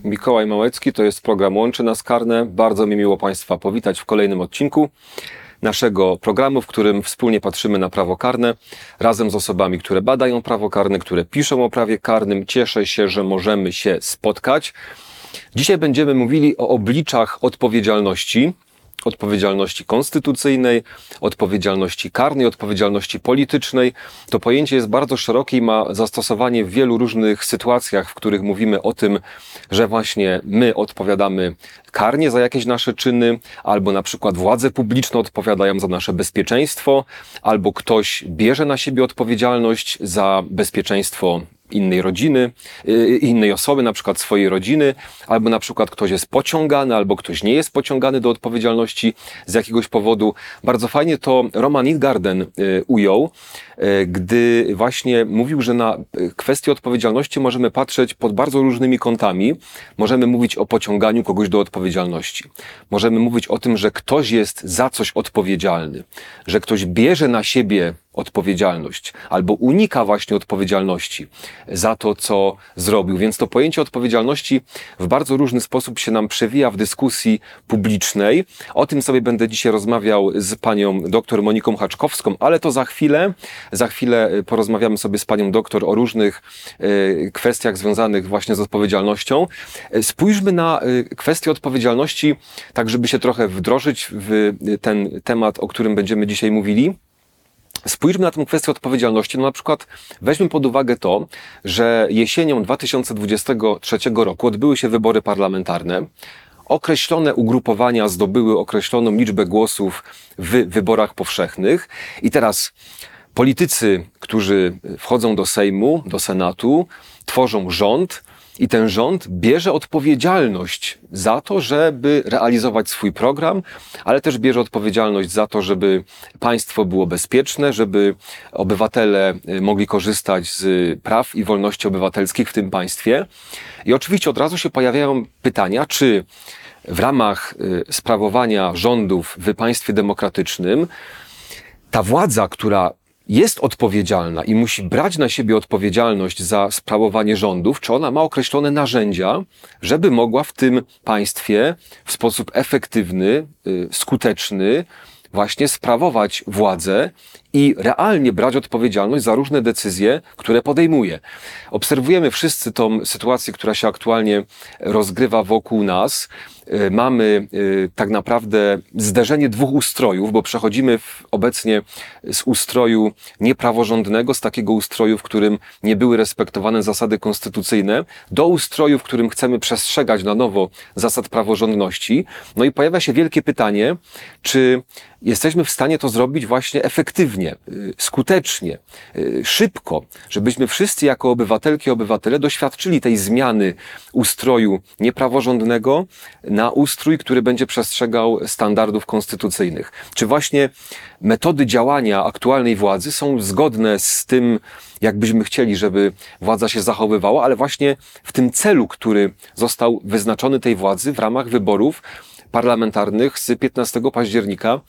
Mikołaj Małecki, to jest program Łączy Nas Karne. Bardzo mi miło Państwa powitać w kolejnym odcinku naszego programu, w którym wspólnie patrzymy na prawo karne, razem z osobami, które badają prawo karne, które piszą o prawie karnym. Cieszę się, że możemy się spotkać. Dzisiaj będziemy mówili o obliczach odpowiedzialności konstytucyjnej, odpowiedzialności karnej, odpowiedzialności politycznej. To pojęcie jest bardzo szerokie i ma zastosowanie w wielu różnych sytuacjach, w których mówimy o tym, że właśnie my odpowiadamy karnie za jakieś nasze czyny, albo na przykład władze publiczne odpowiadają za nasze bezpieczeństwo, albo ktoś bierze na siebie odpowiedzialność za bezpieczeństwo innej rodziny, innej osoby, na przykład swojej rodziny, albo na przykład ktoś jest pociągany, albo ktoś nie jest pociągany do odpowiedzialności z jakiegoś powodu. Bardzo fajnie to Roman Ingarden ujął, gdy właśnie mówił, że na kwestię odpowiedzialności możemy patrzeć pod bardzo różnymi kątami. Możemy mówić o pociąganiu kogoś do odpowiedzialności. Możemy mówić o tym, że ktoś jest za coś odpowiedzialny, że ktoś bierze na siebie odpowiedzialność albo unika właśnie odpowiedzialności za to, co zrobił. Więc to pojęcie odpowiedzialności w bardzo różny sposób się nam przewija w dyskusji publicznej. O tym sobie będę dzisiaj rozmawiał z panią doktor Moniką Haczkowską, ale to za chwilę. Za chwilę porozmawiamy sobie z panią doktor o różnych kwestiach związanych właśnie z odpowiedzialnością. Spójrzmy na kwestię odpowiedzialności, tak żeby się trochę wdrożyć w ten temat, o którym będziemy dzisiaj mówili. Spójrzmy na tę kwestię odpowiedzialności. No na przykład weźmy pod uwagę to, że jesienią 2023 roku odbyły się wybory parlamentarne. Określone ugrupowania zdobyły określoną liczbę głosów w wyborach powszechnych. I teraz politycy, którzy wchodzą do Sejmu, do Senatu, tworzą rząd, i ten rząd bierze odpowiedzialność za to, żeby realizować swój program, ale też bierze odpowiedzialność za to, żeby państwo było bezpieczne, żeby obywatele mogli korzystać z praw i wolności obywatelskich w tym państwie. I oczywiście od razu się pojawiają pytania, czy w ramach sprawowania rządów w państwie demokratycznym ta władza, która jest odpowiedzialna i musi brać na siebie odpowiedzialność za sprawowanie rządów, czy ona ma określone narzędzia, żeby mogła w tym państwie w sposób efektywny, skuteczny właśnie sprawować władzę i realnie brać odpowiedzialność za różne decyzje, które podejmuje. Obserwujemy wszyscy tą sytuację, która się aktualnie rozgrywa wokół nas. Mamy tak naprawdę zderzenie dwóch ustrojów, bo przechodzimy obecnie z ustroju niepraworządnego, z takiego ustroju, w którym nie były respektowane zasady konstytucyjne, do ustroju, w którym chcemy przestrzegać na nowo zasad praworządności. No i pojawia się wielkie pytanie, czy jesteśmy w stanie to zrobić właśnie efektywnie, skutecznie, szybko, żebyśmy wszyscy jako obywatelki i obywatele doświadczyli tej zmiany ustroju niepraworządnego na ustrój, który będzie przestrzegał standardów konstytucyjnych. Czy właśnie metody działania aktualnej władzy są zgodne z tym, jak byśmy chcieli, żeby władza się zachowywała, ale właśnie w tym celu, który został wyznaczony tej władzy w ramach wyborów parlamentarnych z 15 października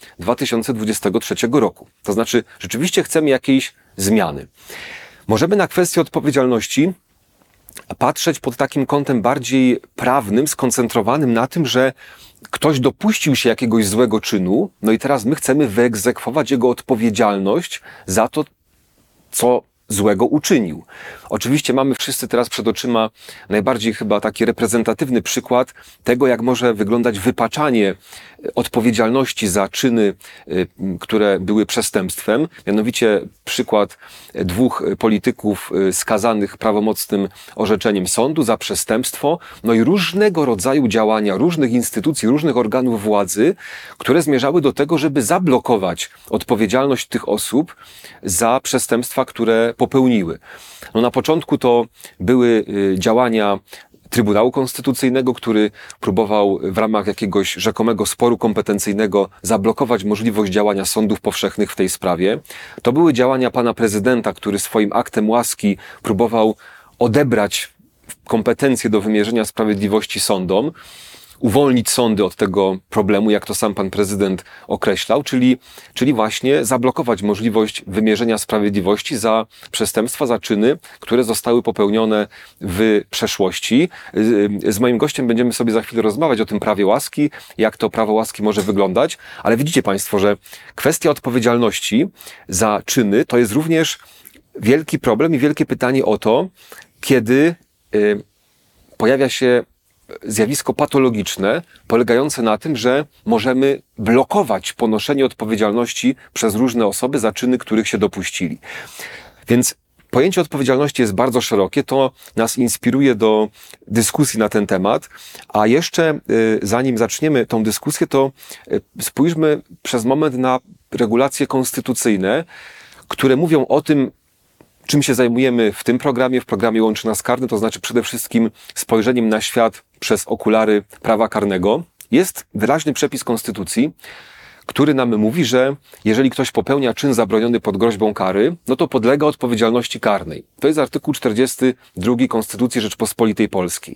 2023 roku. To znaczy, rzeczywiście chcemy jakiejś zmiany. Możemy na kwestię odpowiedzialności patrzeć pod takim kątem bardziej prawnym, skoncentrowanym na tym, że ktoś dopuścił się jakiegoś złego czynu, no i teraz my chcemy wyegzekwować jego odpowiedzialność za to, co złego uczynił. Oczywiście mamy wszyscy teraz przed oczyma najbardziej chyba taki reprezentatywny przykład tego, jak może wyglądać wypaczanie odpowiedzialności za czyny, które były przestępstwem. Mianowicie przykład dwóch polityków skazanych prawomocnym orzeczeniem sądu za przestępstwo, no i różnego rodzaju działania różnych instytucji, różnych organów władzy, które zmierzały do tego, żeby zablokować odpowiedzialność tych osób za przestępstwa, które popełniły. No na początku to były działania Trybunału Konstytucyjnego, który próbował w ramach jakiegoś rzekomego sporu kompetencyjnego zablokować możliwość działania sądów powszechnych w tej sprawie. To były działania pana prezydenta, który swoim aktem łaski próbował odebrać kompetencje do wymierzenia sprawiedliwości sądom. uwolnić sądy od tego problemu, jak to sam pan prezydent określał, czyli właśnie zablokować możliwość wymierzenia sprawiedliwości za przestępstwa, za czyny, które zostały popełnione w przeszłości. Z moim gościem będziemy sobie za chwilę rozmawiać o tym prawie łaski, jak to prawo łaski może wyglądać, ale widzicie państwo, że kwestia odpowiedzialności za czyny to jest również wielki problem i wielkie pytanie o to, kiedy pojawia się zjawisko patologiczne, polegające na tym, że możemy blokować ponoszenie odpowiedzialności przez różne osoby za czyny, których się dopuścili. Więc pojęcie odpowiedzialności jest bardzo szerokie, to nas inspiruje do dyskusji na ten temat, a jeszcze zanim zaczniemy tą dyskusję, to spójrzmy przez moment na regulacje konstytucyjne, które mówią o tym, czym się zajmujemy w tym programie, w programie Łączy Nas Karny, to znaczy przede wszystkim spojrzeniem na świat przez okulary prawa karnego. Jest wyraźny przepis Konstytucji, który nam mówi, że jeżeli ktoś popełnia czyn zabroniony pod groźbą kary, no to podlega odpowiedzialności karnej. To jest artykuł 42 Konstytucji Rzeczpospolitej Polskiej.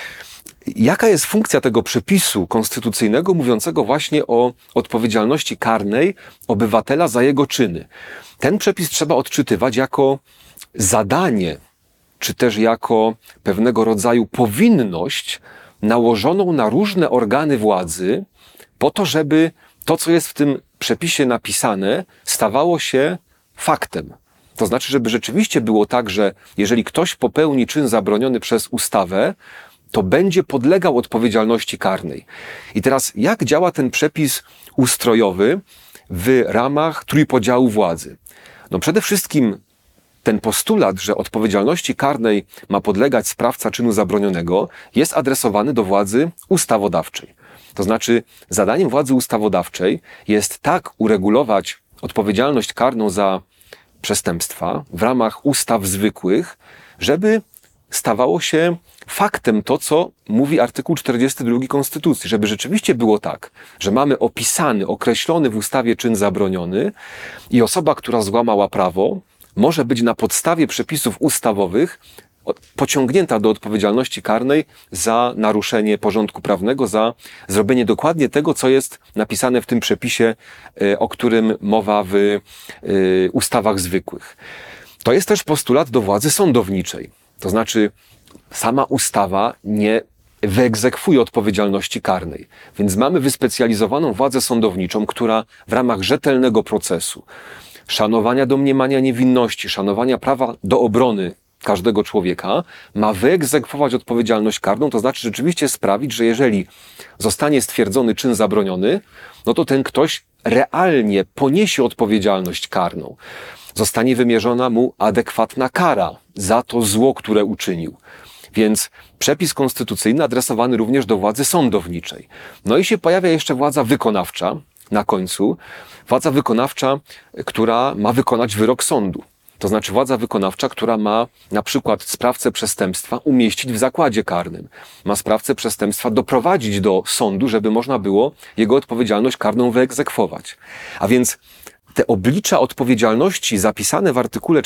Jaka jest funkcja tego przepisu konstytucyjnego mówiącego właśnie o odpowiedzialności karnej obywatela za jego czyny? Ten przepis trzeba odczytywać jako zadanie, czy też jako pewnego rodzaju powinność nałożoną na różne organy władzy po to, żeby to, co jest w tym przepisie napisane, stawało się faktem. To znaczy, żeby rzeczywiście było tak, że jeżeli ktoś popełni czyn zabroniony przez ustawę, to będzie podlegał odpowiedzialności karnej. I teraz jak działa ten przepis ustrojowy w ramach trójpodziału władzy? No przede wszystkim ten postulat, że odpowiedzialności karnej ma podlegać sprawca czynu zabronionego, jest adresowany do władzy ustawodawczej. To znaczy zadaniem władzy ustawodawczej jest tak uregulować odpowiedzialność karną za przestępstwa w ramach ustaw zwykłych, żeby stawało się faktem to, co mówi artykuł 42 Konstytucji, żeby rzeczywiście było tak, że mamy opisany, określony w ustawie czyn zabroniony i osoba, która złamała prawo, może być na podstawie przepisów ustawowych pociągnięta do odpowiedzialności karnej za naruszenie porządku prawnego, za zrobienie dokładnie tego, co jest napisane w tym przepisie, o którym mowa w ustawach zwykłych. To jest też postulat do władzy sądowniczej. To znaczy, sama ustawa nie wyegzekwuje odpowiedzialności karnej. Więc mamy wyspecjalizowaną władzę sądowniczą, która w ramach rzetelnego procesu, szanowania domniemania niewinności, szanowania prawa do obrony każdego człowieka, ma wyegzekwować odpowiedzialność karną, to znaczy rzeczywiście sprawić, że jeżeli zostanie stwierdzony czyn zabroniony, no to ten ktoś realnie poniesie odpowiedzialność karną. Zostanie wymierzona mu adekwatna kara za to zło, które uczynił. Więc przepis konstytucyjny adresowany również do władzy sądowniczej. No i się pojawia jeszcze władza wykonawcza na końcu. Władza wykonawcza, która ma wykonać wyrok sądu. To znaczy władza wykonawcza, która ma na przykład sprawcę przestępstwa umieścić w zakładzie karnym. Ma sprawcę przestępstwa doprowadzić do sądu, żeby można było jego odpowiedzialność karną wyegzekwować. A więc te oblicza odpowiedzialności zapisane w artykule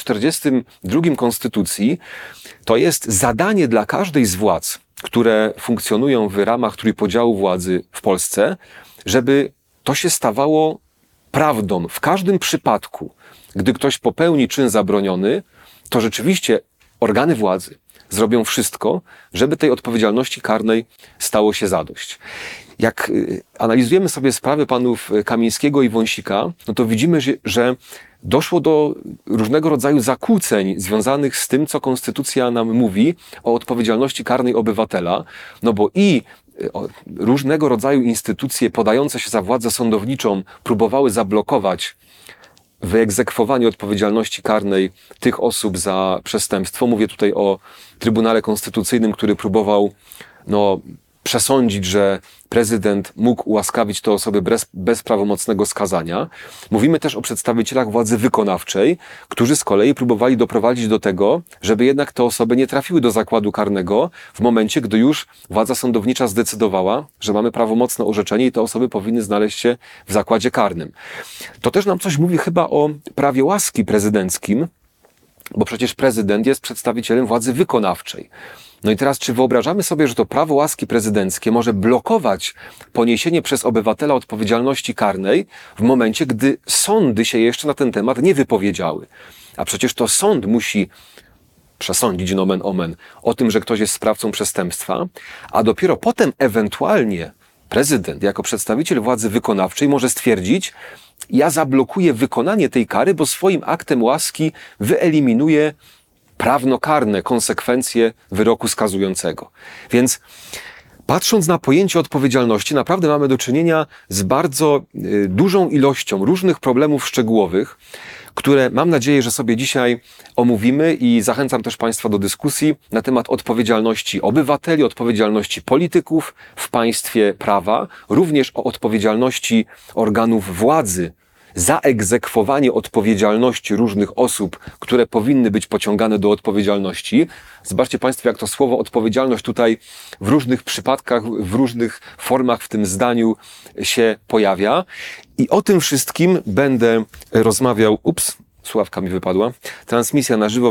42 Konstytucji to jest zadanie dla każdej z władz, które funkcjonują w ramach trójpodziału władzy w Polsce, żeby to się stawało prawdą. W każdym przypadku, gdy ktoś popełni czyn zabroniony, to rzeczywiście organy władzy zrobią wszystko, żeby tej odpowiedzialności karnej stało się zadość. Jak analizujemy sobie sprawy panów Kamińskiego i Wąsika, no to widzimy, że doszło do różnego rodzaju zakłóceń związanych z tym, co konstytucja nam mówi o odpowiedzialności karnej obywatela, no bo i różnego rodzaju instytucje podające się za władzę sądowniczą próbowały zablokować wyegzekwowanie odpowiedzialności karnej tych osób za przestępstwo. Mówię tutaj o Trybunale Konstytucyjnym, który próbował przesądzić, że prezydent mógł ułaskawić te osoby bez prawomocnego skazania. Mówimy też o przedstawicielach władzy wykonawczej, którzy z kolei próbowali doprowadzić do tego, żeby jednak te osoby nie trafiły do zakładu karnego w momencie, gdy już władza sądownicza zdecydowała, że mamy prawomocne orzeczenie i te osoby powinny znaleźć się w zakładzie karnym. To też nam coś mówi chyba o prawie łaski prezydenckim, bo przecież prezydent jest przedstawicielem władzy wykonawczej. No i teraz, czy wyobrażamy sobie, że to prawo łaski prezydenckie może blokować poniesienie przez obywatela odpowiedzialności karnej w momencie, gdy sądy się jeszcze na ten temat nie wypowiedziały? A przecież to sąd musi przesądzić nomen omen o tym, że ktoś jest sprawcą przestępstwa, a dopiero potem ewentualnie prezydent jako przedstawiciel władzy wykonawczej może stwierdzić: ja zablokuję wykonanie tej kary, bo swoim aktem łaski wyeliminuję prawnokarne konsekwencje wyroku skazującego. Więc patrząc na pojęcie odpowiedzialności, naprawdę mamy do czynienia z bardzo dużą ilością różnych problemów szczegółowych, które mam nadzieję, że sobie dzisiaj omówimy, i zachęcam też Państwa do dyskusji na temat odpowiedzialności obywateli, odpowiedzialności polityków w państwie prawa, również o odpowiedzialności organów władzy za egzekwowanie odpowiedzialności różnych osób, które powinny być pociągane do odpowiedzialności. Zobaczcie Państwo, jak to słowo odpowiedzialność tutaj w różnych przypadkach, w różnych formach w tym zdaniu się pojawia. I o tym wszystkim będę rozmawiał. Słuchawka mi wypadła. Transmisja na żywo,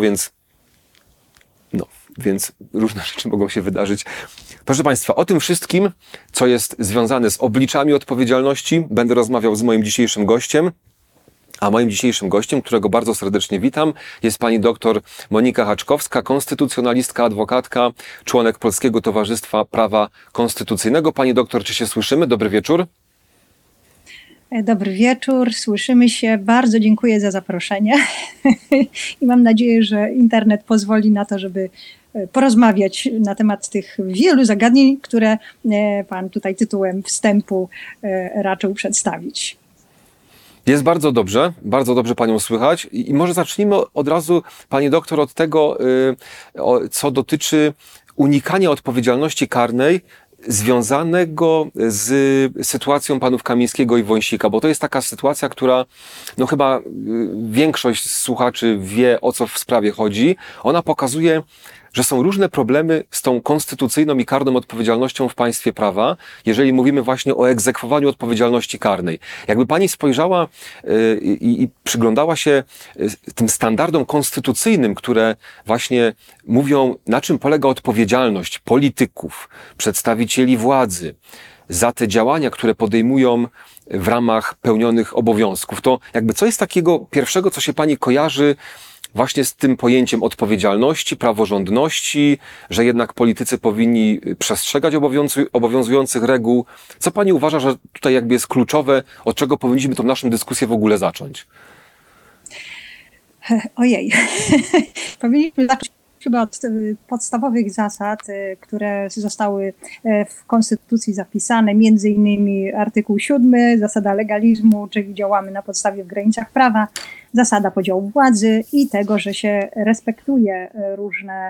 więc różne rzeczy mogą się wydarzyć. Proszę Państwa, o tym wszystkim, co jest związane z obliczami odpowiedzialności, będę rozmawiał z moim dzisiejszym gościem. A moim dzisiejszym gościem, którego bardzo serdecznie witam, jest pani doktor Monika Haczkowska, konstytucjonalistka, adwokatka, członek Polskiego Towarzystwa Prawa Konstytucyjnego. Pani doktor, czy się słyszymy? Dobry wieczór. Dobry wieczór, słyszymy się. Bardzo dziękuję za zaproszenie i mam nadzieję, że internet pozwoli na to, żeby porozmawiać na temat tych wielu zagadnień, które pan tutaj tytułem wstępu raczył przedstawić. Jest bardzo dobrze Panią słychać. I może zacznijmy od razu, Pani doktor, od tego, co dotyczy unikania odpowiedzialności karnej związanego z sytuacją panów Kamińskiego i Wąsika, bo to jest taka sytuacja, która, chyba większość słuchaczy wie, o co w sprawie chodzi. Ona pokazuje, że są różne problemy z tą konstytucyjną i karną odpowiedzialnością w państwie prawa, jeżeli mówimy właśnie o egzekwowaniu odpowiedzialności karnej. Jakby pani spojrzała i przyglądała się tym standardom konstytucyjnym, które właśnie mówią, na czym polega odpowiedzialność polityków, przedstawicieli władzy za te działania, które podejmują w ramach pełnionych obowiązków, to jakby co jest takiego pierwszego, co się pani kojarzy właśnie z tym pojęciem odpowiedzialności, praworządności, że jednak politycy powinni przestrzegać obowiązujących reguł? Co pani uważa, że tutaj jakby jest kluczowe, od czego powinniśmy tą naszą dyskusję w ogóle zacząć? Ojej, powinniśmy zacząć chyba od podstawowych zasad, które zostały w Konstytucji zapisane, między innymi artykuł 7, zasada legalizmu, czyli działamy na podstawie w granicach prawa, zasada podziału władzy i tego, że się respektuje różne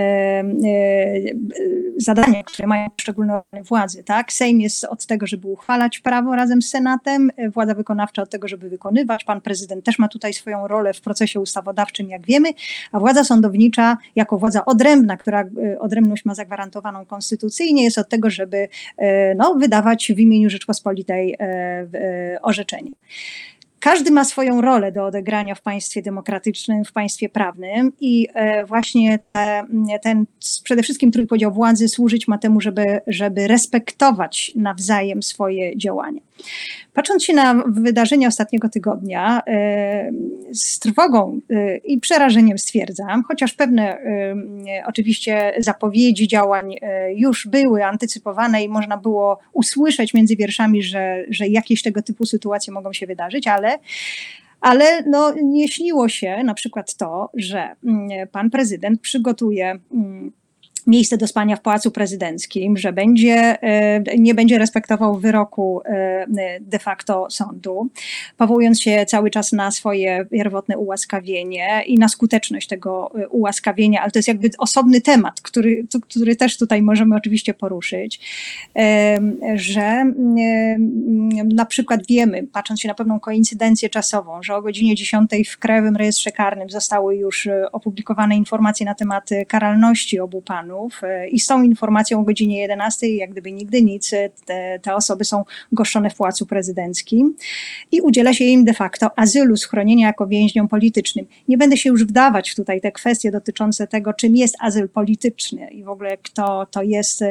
zadania, które mają poszczególne organy władzy. Tak? Sejm jest od tego, żeby uchwalać prawo razem z Senatem, władza wykonawcza od tego, żeby wykonywać. Pan prezydent też ma tutaj swoją rolę w procesie ustawodawczym, jak wiemy, a władza sądownicza jako władza odrębna, która odrębność ma zagwarantowaną konstytucyjnie, jest od tego, żeby wydawać w imieniu Rzeczpospolitej orzeczenie. Każdy ma swoją rolę do odegrania w państwie demokratycznym, w państwie prawnym i właśnie ten przede wszystkim trójpodział władzy służyć ma temu, żeby respektować nawzajem swoje działania. Patrząc się na wydarzenia ostatniego tygodnia, z trwogą i przerażeniem stwierdzam, chociaż pewne oczywiście zapowiedzi działań już były antycypowane i można było usłyszeć między wierszami, że jakieś tego typu sytuacje mogą się wydarzyć, ale nie śniło się na przykład to, że pan prezydent przygotuje miejsce do spania w Pałacu Prezydenckim, że nie będzie respektował wyroku de facto sądu, powołując się cały czas na swoje pierwotne ułaskawienie i na skuteczność tego ułaskawienia, ale to jest jakby osobny temat, który też tutaj możemy oczywiście poruszyć, że na przykład wiemy, patrząc się na pewną koincydencję czasową, że o godzinie 10 w Krajowym Rejestrze Karnym zostały już opublikowane informacje na temat karalności obu panów, organów i z tą informacją o godzinie 11, jak gdyby nigdy nic, te osoby są goszczone w Pałacu Prezydenckim i udziela się im de facto azylu, schronienia jako więźniom politycznym. Nie będę się już wdawać tutaj te kwestie dotyczące tego, czym jest azyl polityczny i w ogóle kto to jest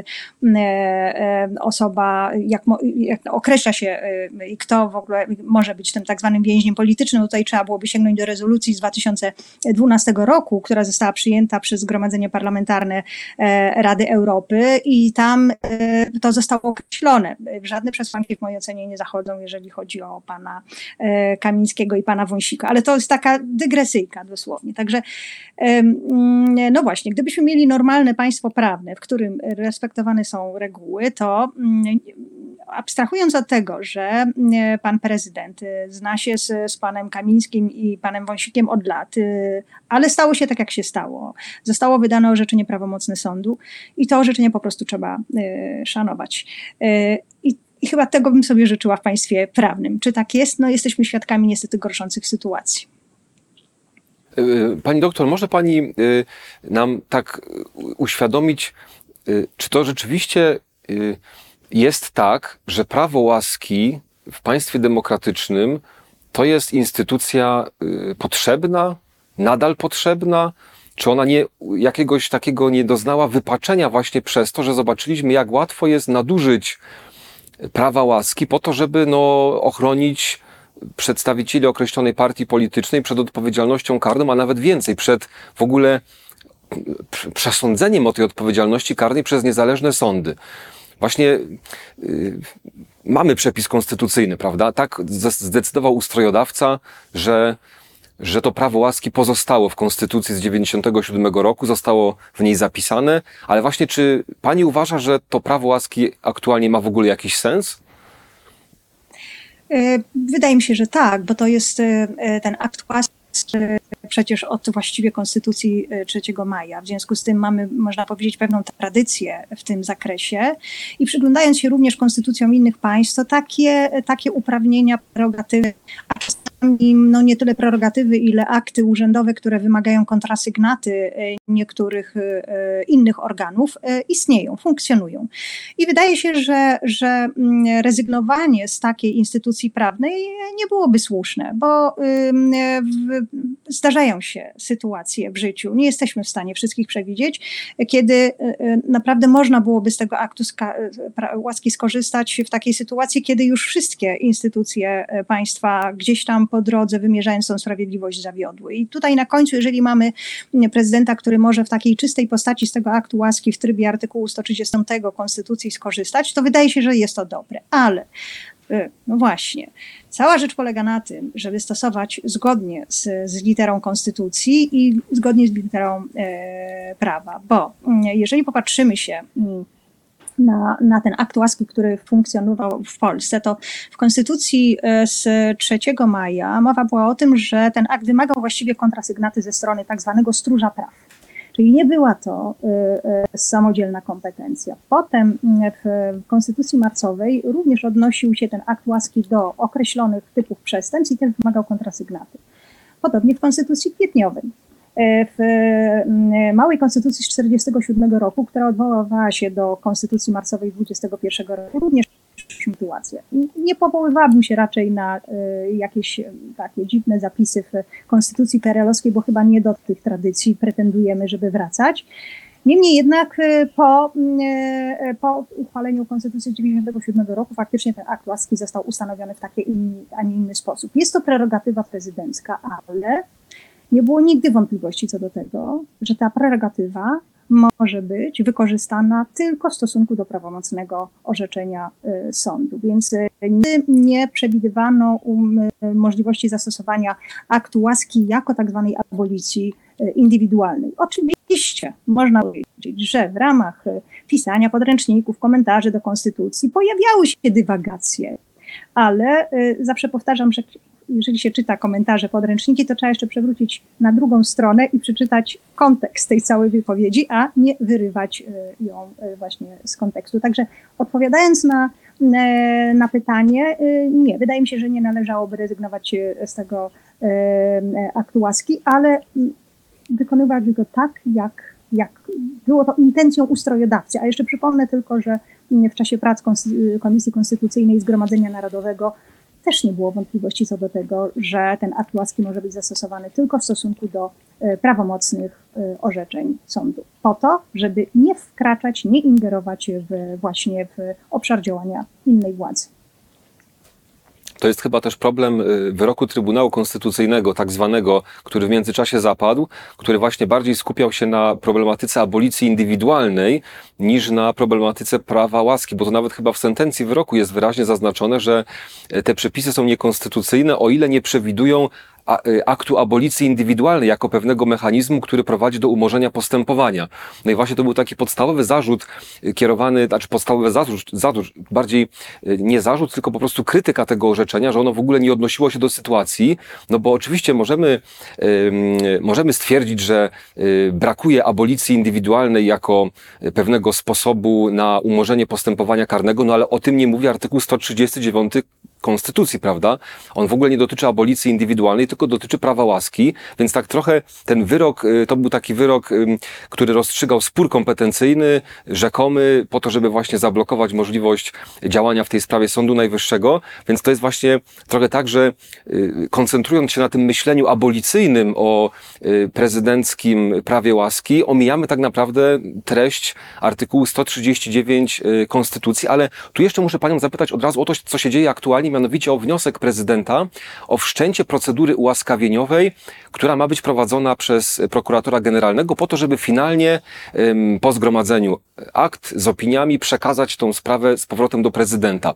osoba, jak określa się i kto w ogóle może być tym tak zwanym więźniem politycznym. Tutaj trzeba byłoby sięgnąć do rezolucji z 2012 roku, która została przyjęta przez Zgromadzenie Parlamentarne Rady Europy i tam to zostało określone. Żadne przesłanki w mojej ocenie nie zachodzą, jeżeli chodzi o pana Kamińskiego i pana Wąsika, ale to jest taka dygresyjka dosłownie. Także no właśnie, gdybyśmy mieli normalne państwo prawne, w którym respektowane są reguły, to abstrahując od tego, że pan prezydent zna się z panem Kamińskim i panem Wąsikiem od lat, ale stało się tak, jak się stało. Zostało wydane orzeczenie prawomocne sądu i to orzeczenie po prostu trzeba szanować. I chyba tego bym sobie życzyła w państwie prawnym. Czy tak jest? No jesteśmy świadkami niestety gorszących sytuacji. Pani doktor, może pani nam tak uświadomić, czy to rzeczywiście jest tak, że prawo łaski w państwie demokratycznym to jest instytucja potrzebna, nadal potrzebna? Czy ona jakiegoś takiego nie doznała wypaczenia właśnie przez to, że zobaczyliśmy, jak łatwo jest nadużyć prawa łaski po to, żeby ochronić przedstawicieli określonej partii politycznej przed odpowiedzialnością karną, a nawet więcej, przed w ogóle przesądzeniem o tej odpowiedzialności karnej przez niezależne sądy. Właśnie mamy przepis konstytucyjny, prawda? Tak zdecydował ustrojodawca, że to prawo łaski pozostało w Konstytucji z 1997 roku, zostało w niej zapisane, ale właśnie czy pani uważa, że to prawo łaski aktualnie ma w ogóle jakiś sens? Wydaje mi się, że tak, bo to jest ten akt łaski przecież od właściwie Konstytucji 3 maja. W związku z tym mamy, można powiedzieć, pewną tradycję w tym zakresie i przyglądając się również konstytucjom innych państw, to takie uprawnienia, prerogatywy, a czasami nie tyle prerogatywy, ile akty urzędowe, które wymagają kontrasygnaty niektórych innych organów, istnieją, funkcjonują. I wydaje się, że rezygnowanie z takiej instytucji prawnej nie byłoby słuszne, bo zdarzają się sytuacje w życiu, nie jesteśmy w stanie wszystkich przewidzieć, kiedy naprawdę można byłoby z tego aktu łaski skorzystać w takiej sytuacji, kiedy już wszystkie instytucje państwa gdzieś tam po drodze wymierzając tą sprawiedliwość zawiodły. I tutaj na końcu, jeżeli mamy prezydenta, który może w takiej czystej postaci z tego aktu łaski w trybie artykułu 130 Konstytucji skorzystać, to wydaje się, że jest to dobre. Ale no właśnie, cała rzecz polega na tym, żeby stosować zgodnie z literą Konstytucji i zgodnie z literą prawa, bo jeżeli popatrzymy się na ten akt łaski, który funkcjonował w Polsce, to w Konstytucji z 3 maja mowa była o tym, że ten akt wymagał właściwie kontrasygnaty ze strony tak zwanego stróża praw. Czyli nie była to samodzielna kompetencja. Potem w Konstytucji marcowej również odnosił się ten akt łaski do określonych typów przestępstw i też wymagał kontrasygnaty. Podobnie w Konstytucji kwietniowej. W małej Konstytucji z 1947 roku, która odwoływała się do Konstytucji marcowej 2021 roku, również sytuację. Nie powoływałabym się raczej na jakieś takie dziwne zapisy w Konstytucji PRL-owskiej, bo chyba nie do tych tradycji pretendujemy, żeby wracać. Niemniej jednak po uchwaleniu Konstytucji 1997 roku faktycznie ten akt łaski został ustanowiony w taki, a nie inny sposób. Jest to prerogatywa prezydencka, ale nie było nigdy wątpliwości co do tego, że ta prerogatywa może być wykorzystana tylko w stosunku do prawomocnego orzeczenia sądu. Więc nigdy nie przewidywano możliwości zastosowania aktu łaski jako tak zwanej abolicji indywidualnej. Oczywiście można powiedzieć, że w ramach pisania podręczników, komentarzy do Konstytucji pojawiały się dywagacje, ale zawsze powtarzam, że jeżeli się czyta komentarze, podręczniki, to trzeba jeszcze przewrócić na drugą stronę i przeczytać kontekst tej całej wypowiedzi, a nie wyrywać ją właśnie z kontekstu. Także odpowiadając na pytanie, nie, wydaje mi się, że nie należałoby rezygnować z tego aktu łaski, ale wykonywać go tak, jak jak było to intencją ustrojodawcy. A jeszcze przypomnę tylko, że w czasie prac Komisji Konstytucyjnej i Zgromadzenia Narodowego też nie było wątpliwości co do tego, że ten akt łaski może być zastosowany tylko w stosunku do prawomocnych orzeczeń sądu. Po to, żeby nie wkraczać, nie ingerować właśnie w obszar działania innej władzy. To jest chyba też problem wyroku Trybunału Konstytucyjnego, tak zwanego, który w międzyczasie zapadł, który właśnie bardziej skupiał się na problematyce abolicji indywidualnej niż na problematyce prawa łaski, bo to nawet chyba w sentencji wyroku jest wyraźnie zaznaczone, że te przepisy są niekonstytucyjne, o ile nie przewidują aktu abolicji indywidualnej jako pewnego mechanizmu, który prowadzi do umorzenia postępowania. No i właśnie to był taki podstawowy zarzut kierowany, znaczy podstawowy zarzut, bardziej nie zarzut, tylko po prostu krytyka tego orzeczenia, że ono w ogóle nie odnosiło się do sytuacji, no bo oczywiście możemy stwierdzić, że brakuje abolicji indywidualnej jako pewnego sposobu na umorzenie postępowania karnego, no ale o tym nie mówi artykuł 139 Konstytucji, prawda? On w ogóle nie dotyczy abolicji indywidualnej, tylko dotyczy prawa łaski, więc tak trochę ten wyrok, to był taki wyrok, który rozstrzygał spór kompetencyjny, rzekomy, po to, żeby właśnie zablokować możliwość działania w tej sprawie Sądu Najwyższego, więc to jest właśnie trochę tak, że koncentrując się na tym myśleniu abolicyjnym o prezydenckim prawie łaski, omijamy tak naprawdę treść artykułu 139 Konstytucji, ale tu jeszcze muszę panią zapytać od razu o to, co się dzieje aktualnie, mianowicie o wniosek prezydenta o wszczęcie procedury ułaskawieniowej, która ma być prowadzona przez prokuratora generalnego po to, żeby finalnie po zgromadzeniu akt z opiniami przekazać tą sprawę z powrotem do prezydenta.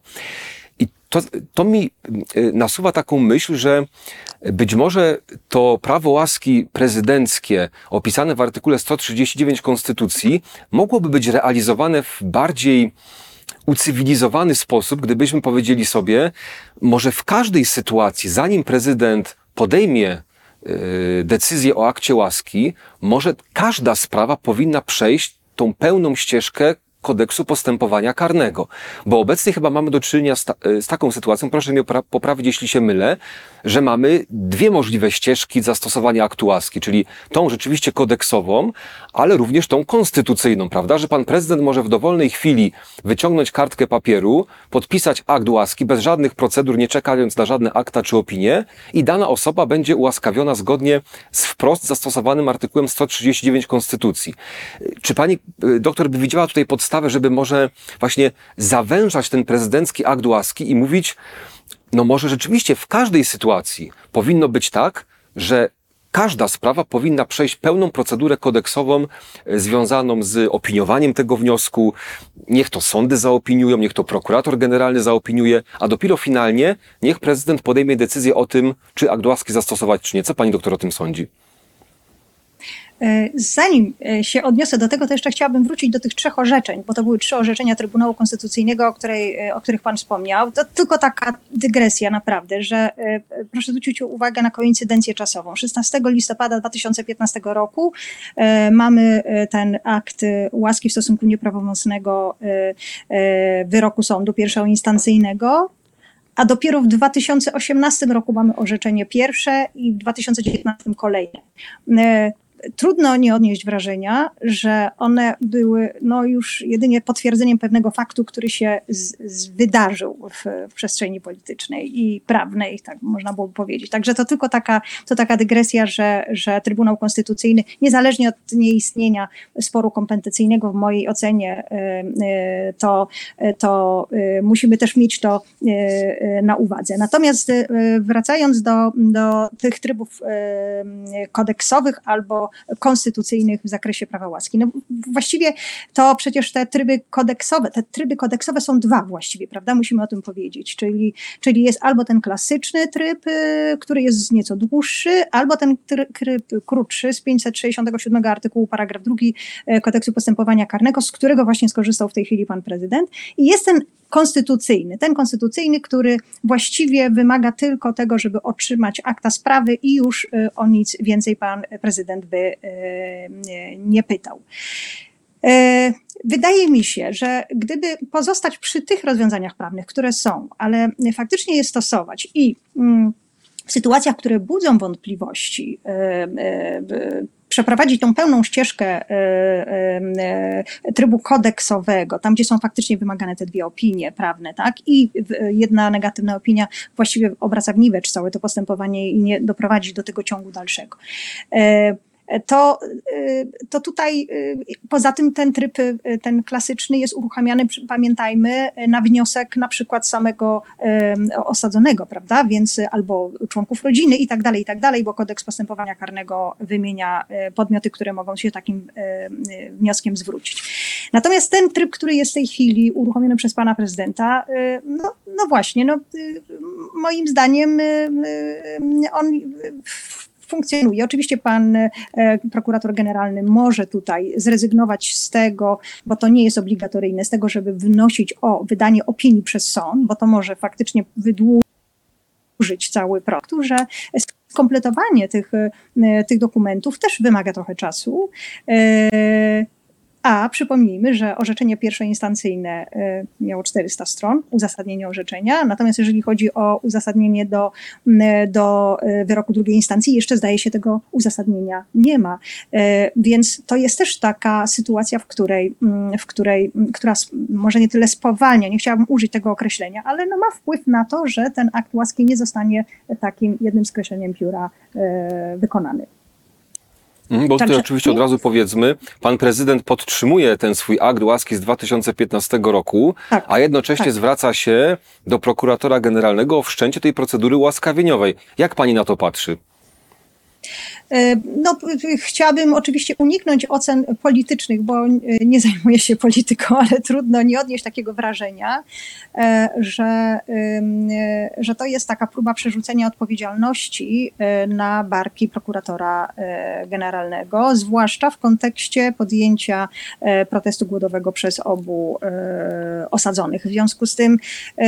I to mi nasuwa taką myśl, że być może to prawo łaski prezydenckie opisane w artykule 139 Konstytucji mogłoby być realizowane w bardziej ucywilizowany sposób, gdybyśmy powiedzieli sobie, może w każdej sytuacji, zanim prezydent podejmie decyzję o akcie łaski, może każda sprawa powinna przejść tą pełną ścieżkę kodeksu postępowania karnego. Bo obecnie chyba mamy do czynienia z taką sytuacją, proszę mnie poprawić, jeśli się mylę, że mamy dwie możliwe ścieżki zastosowania aktu łaski, czyli tą rzeczywiście kodeksową, ale również tą konstytucyjną, prawda? Że pan prezydent może w dowolnej chwili wyciągnąć kartkę papieru, podpisać akt łaski bez żadnych procedur, nie czekając na żadne akta czy opinie i dana osoba będzie ułaskawiona zgodnie z wprost zastosowanym artykułem 139 Konstytucji. Czy pani doktor by widziała tutaj podstawę, żeby może właśnie zawężać ten prezydencki akt łaski i mówić, no może rzeczywiście w każdej sytuacji powinno być tak, że każda sprawa powinna przejść pełną procedurę kodeksową związaną z opiniowaniem tego wniosku. Niech to sądy zaopiniują, niech to prokurator generalny zaopiniuje, a dopiero finalnie niech prezydent podejmie decyzję o tym, czy akt łaski zastosować, czy nie. Co pani doktor o tym sądzi? Zanim się odniosę do tego, to jeszcze chciałabym wrócić do tych trzech orzeczeń, bo to były trzy orzeczenia Trybunału Konstytucyjnego, o których pan wspomniał. To tylko taka dygresja naprawdę, że proszę zwrócić uwagę na koincydencję czasową. 16 listopada 2015 roku mamy ten akt łaski w stosunku nieprawomocnego wyroku sądu pierwszoinstancyjnego, a dopiero w 2018 roku mamy orzeczenie pierwsze i w 2019 kolejne. Trudno nie odnieść wrażenia, że one były już jedynie potwierdzeniem pewnego faktu, który się wydarzył w przestrzeni politycznej i prawnej, tak można byłoby powiedzieć. Także to tylko taka dygresja, że Trybunał Konstytucyjny, niezależnie od nieistnienia sporu kompetencyjnego w mojej ocenie, to musimy też mieć to na uwadze. Natomiast wracając do tych trybów kodeksowych albo konstytucyjnych w zakresie prawa łaski. No właściwie to przecież te tryby kodeksowe są dwa właściwie, prawda? Musimy o tym powiedzieć, czyli jest albo ten klasyczny tryb, który jest nieco dłuższy, albo ten tryb krótszy z 567 artykułu paragraf 2 Kodeksu Postępowania Karnego, z którego właśnie skorzystał w tej chwili pan prezydent. I jest ten konstytucyjny, który właściwie wymaga tylko tego, żeby otrzymać akta sprawy i już o nic więcej pan prezydent by nie pytał. Wydaje mi się, że gdyby pozostać przy tych rozwiązaniach prawnych, które są, ale faktycznie je stosować i w sytuacjach, które budzą wątpliwości przeprowadzić tą pełną ścieżkę trybu kodeksowego, tam gdzie są faktycznie wymagane te dwie opinie prawne, tak, i jedna negatywna opinia właściwie obraca w niwecz całe to postępowanie i nie doprowadzi do tego ciągu dalszego. To tutaj poza tym ten tryb, ten klasyczny jest uruchamiany, pamiętajmy, na wniosek na przykład samego osadzonego, prawda, więc albo członków rodziny i tak dalej, bo kodeks postępowania karnego wymienia podmioty, które mogą się takim wnioskiem zwrócić. Natomiast ten tryb, który jest w tej chwili uruchomiony przez pana prezydenta, no właśnie, moim zdaniem on funkcjonuje. Oczywiście pan prokurator generalny może tutaj zrezygnować z tego, bo to nie jest obligatoryjne, z tego, żeby wnosić o wydanie opinii przez sąd, bo to może faktycznie wydłużyć cały proces, że skompletowanie tych dokumentów też wymaga trochę czasu. A przypomnijmy, że orzeczenie pierwszoinstancyjne miało 400 stron, uzasadnienie orzeczenia, natomiast jeżeli chodzi o uzasadnienie do wyroku drugiej instancji, jeszcze zdaje się tego uzasadnienia nie ma. Więc to jest też taka sytuacja, która może nie tyle spowalnia, nie chciałabym użyć tego określenia, ale ma wpływ na to, że ten akt łaski nie zostanie takim jednym skreśleniem pióra wykonany. Bo tutaj oczywiście od razu powiedzmy, pan prezydent podtrzymuje ten swój akt łaski z 2015 roku, tak, a jednocześnie zwraca się do prokuratora generalnego o wszczęcie tej procedury łaskawieniowej. Jak pani na to patrzy? Chciałabym oczywiście uniknąć ocen politycznych, bo nie zajmuję się polityką, ale trudno nie odnieść takiego wrażenia, że to jest taka próba przerzucenia odpowiedzialności na barki prokuratora generalnego, zwłaszcza w kontekście podjęcia protestu głodowego przez obu osadzonych. W związku z tym,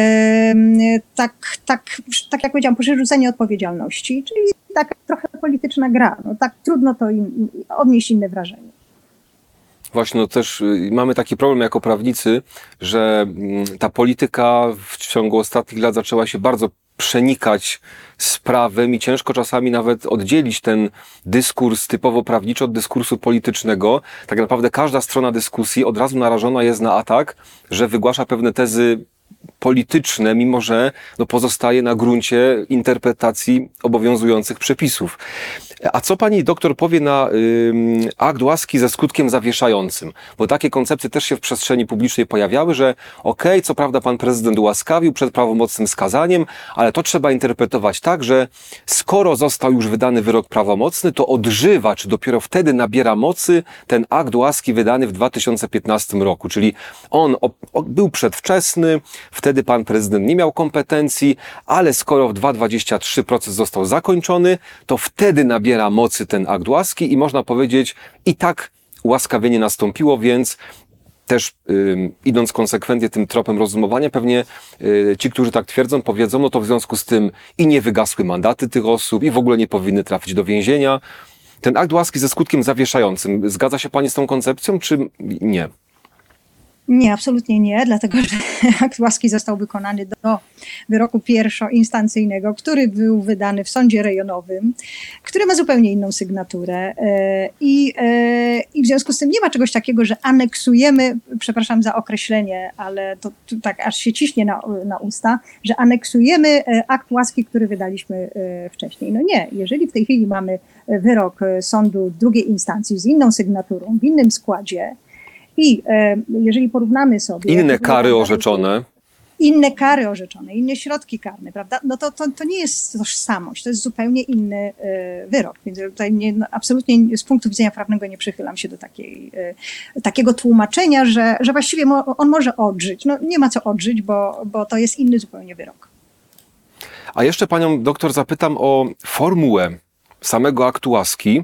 tak jak powiedziałam, przerzucenie odpowiedzialności, czyli taka trochę polityczna gra. Tak trudno to odnieść inne wrażenie. Właśnie, też mamy taki problem jako prawnicy, że ta polityka w ciągu ostatnich lat zaczęła się bardzo przenikać z prawem i ciężko czasami nawet oddzielić ten dyskurs typowo prawniczy od dyskursu politycznego. Tak naprawdę każda strona dyskusji od razu narażona jest na atak, że wygłasza pewne tezy polityczne, mimo że pozostaje na gruncie interpretacji obowiązujących przepisów. A co pani doktor powie na akt łaski ze skutkiem zawieszającym? Bo takie koncepcje też się w przestrzeni publicznej pojawiały, że co prawda pan prezydent ułaskawił przed prawomocnym skazaniem, ale to trzeba interpretować tak, że skoro został już wydany wyrok prawomocny, to odżywa, czy dopiero wtedy nabiera mocy ten akt łaski wydany w 2015 roku. Czyli on był przedwczesny, wtedy pan prezydent nie miał kompetencji, ale skoro w 2023 proces został zakończony, to wtedy nabiera mocy ten akt łaski i można powiedzieć, i tak ułaskawienie nastąpiło, więc też idąc konsekwentnie tym tropem rozumowania, pewnie ci, którzy tak twierdzą, powiedzą, to w związku z tym i nie wygasły mandaty tych osób i w ogóle nie powinny trafić do więzienia. Ten akt łaski ze skutkiem zawieszającym, zgadza się pani z tą koncepcją, czy nie? Nie, absolutnie nie, dlatego że akt łaski został wykonany do wyroku pierwszoinstancyjnego, który był wydany w sądzie rejonowym, który ma zupełnie inną sygnaturę i w związku z tym nie ma czegoś takiego, że aneksujemy, przepraszam za określenie, ale to tak aż się ciśnie na usta, że aneksujemy akt łaski, który wydaliśmy wcześniej. No nie, jeżeli w tej chwili mamy wyrok sądu drugiej instancji z inną sygnaturą, w innym składzie, i jeżeli porównamy sobie... Inne kary orzeczone, inne środki karne, prawda? To nie jest tożsamość, to jest zupełnie inny wyrok. Więc tutaj absolutnie z punktu widzenia prawnego nie przychylam się do takiego tłumaczenia, że właściwie on może odżyć. Nie ma co odżyć, bo to jest inny zupełnie wyrok. A jeszcze panią doktor zapytam o formułę samego aktu łaski.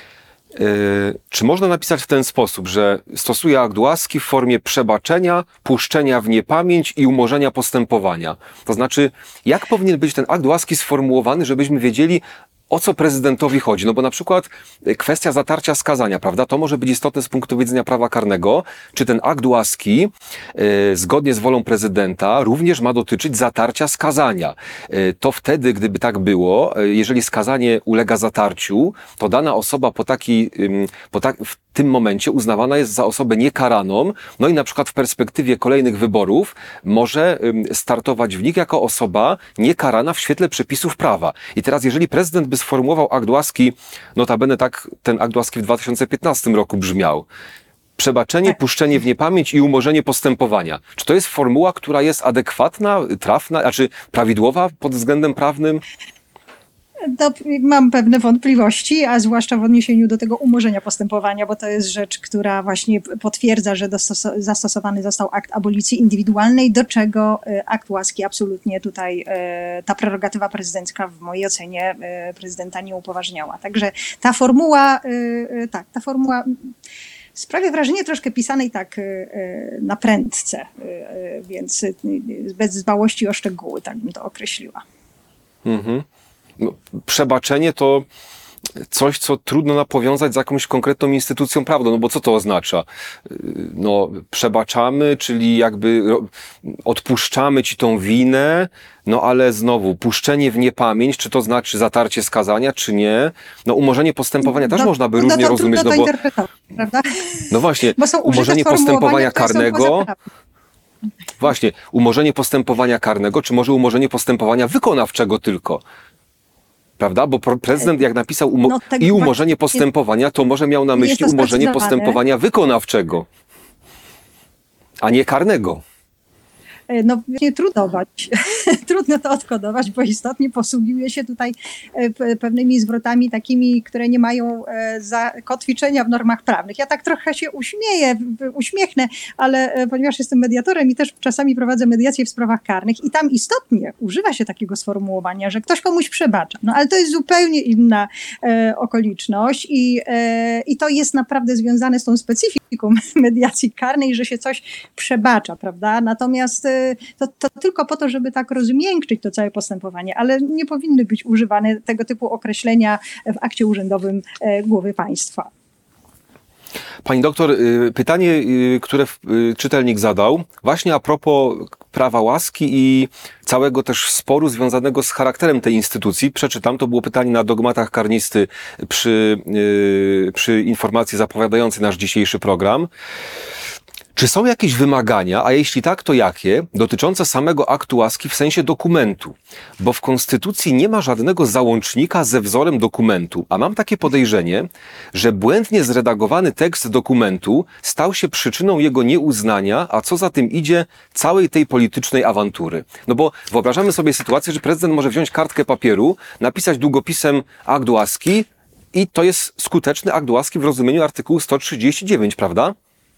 Czy można napisać w ten sposób, że stosuje akt łaski w formie przebaczenia, puszczenia w niepamięć i umorzenia postępowania? To znaczy, jak powinien być ten akt łaski sformułowany, żebyśmy wiedzieli, o co prezydentowi chodzi. No bo na przykład kwestia zatarcia skazania, prawda, to może być istotne z punktu widzenia prawa karnego. Czy ten akt łaski, zgodnie z wolą prezydenta, również ma dotyczyć zatarcia skazania. To wtedy, gdyby tak było, jeżeli skazanie ulega zatarciu, to dana osoba w tym momencie uznawana jest za osobę niekaraną, no i na przykład w perspektywie kolejnych wyborów może startować w nich jako osoba niekarana w świetle przepisów prawa. I teraz, jeżeli prezydent by sformułował akt łaski, notabene tak ten akt łaski w 2015 roku brzmiał: przebaczenie, puszczenie w niepamięć i umorzenie postępowania. Czy to jest formuła, która jest adekwatna, trafna, znaczy prawidłowa pod względem prawnym? To mam pewne wątpliwości, a zwłaszcza w odniesieniu do tego umorzenia postępowania, bo to jest rzecz, która właśnie potwierdza, że zastosowany został akt abolicji indywidualnej, do czego akt łaski absolutnie tutaj ta prerogatywa prezydencka w mojej ocenie prezydenta nie upoważniała. Także ta formuła sprawia wrażenie troszkę pisanej tak na prędce, więc bez dbałości o szczegóły, tak bym to określiła. Mhm. No, przebaczenie to coś, co trudno powiązać z jakąś konkretną instytucją prawną, no bo co to oznacza? No, przebaczamy, czyli jakby odpuszczamy ci tą winę, no ale znowu, puszczenie w niepamięć, czy to znaczy zatarcie skazania, czy nie? No, umorzenie postępowania też można by różnie rozumieć, no bo... Prawda? No właśnie, Bo są umorzenie postępowania karnego... Właśnie, umorzenie postępowania karnego, czy może umorzenie postępowania wykonawczego tylko? Prawda? Bo prezydent jak napisał i umorzenie postępowania, to może miał na myśli umorzenie postępowania wykonawczego, a nie karnego. No nie trudno to odkodować, bo istotnie posługuje się tutaj pewnymi zwrotami takimi, które nie mają zakotwiczenia w normach prawnych. Ja tak trochę się uśmiechnę, ale ponieważ jestem mediatorem i też czasami prowadzę mediacje w sprawach karnych i tam istotnie używa się takiego sformułowania, że ktoś komuś przebacza. No ale to jest zupełnie inna okoliczność i to jest naprawdę związane z tą specyfiką mediacji karnej, że się coś przebacza, prawda? Natomiast to tylko po to, żeby tak rozmiękczyć to całe postępowanie, ale nie powinny być używane tego typu określenia w akcie urzędowym głowy państwa. Pani doktor, pytanie, które czytelnik zadał, właśnie a propos prawa łaski i całego też sporu związanego z charakterem tej instytucji. Przeczytam, to było pytanie na dogmatach karnisty przy informacji zapowiadającej nasz dzisiejszy program. Czy są jakieś wymagania, a jeśli tak, to jakie, dotyczące samego aktu łaski w sensie dokumentu? Bo w Konstytucji nie ma żadnego załącznika ze wzorem dokumentu, a mam takie podejrzenie, że błędnie zredagowany tekst dokumentu stał się przyczyną jego nieuznania, a co za tym idzie, całej tej politycznej awantury. No bo wyobrażamy sobie sytuację, że prezydent może wziąć kartkę papieru, napisać długopisem akt łaski i to jest skuteczny akt łaski w rozumieniu artykułu 139, prawda?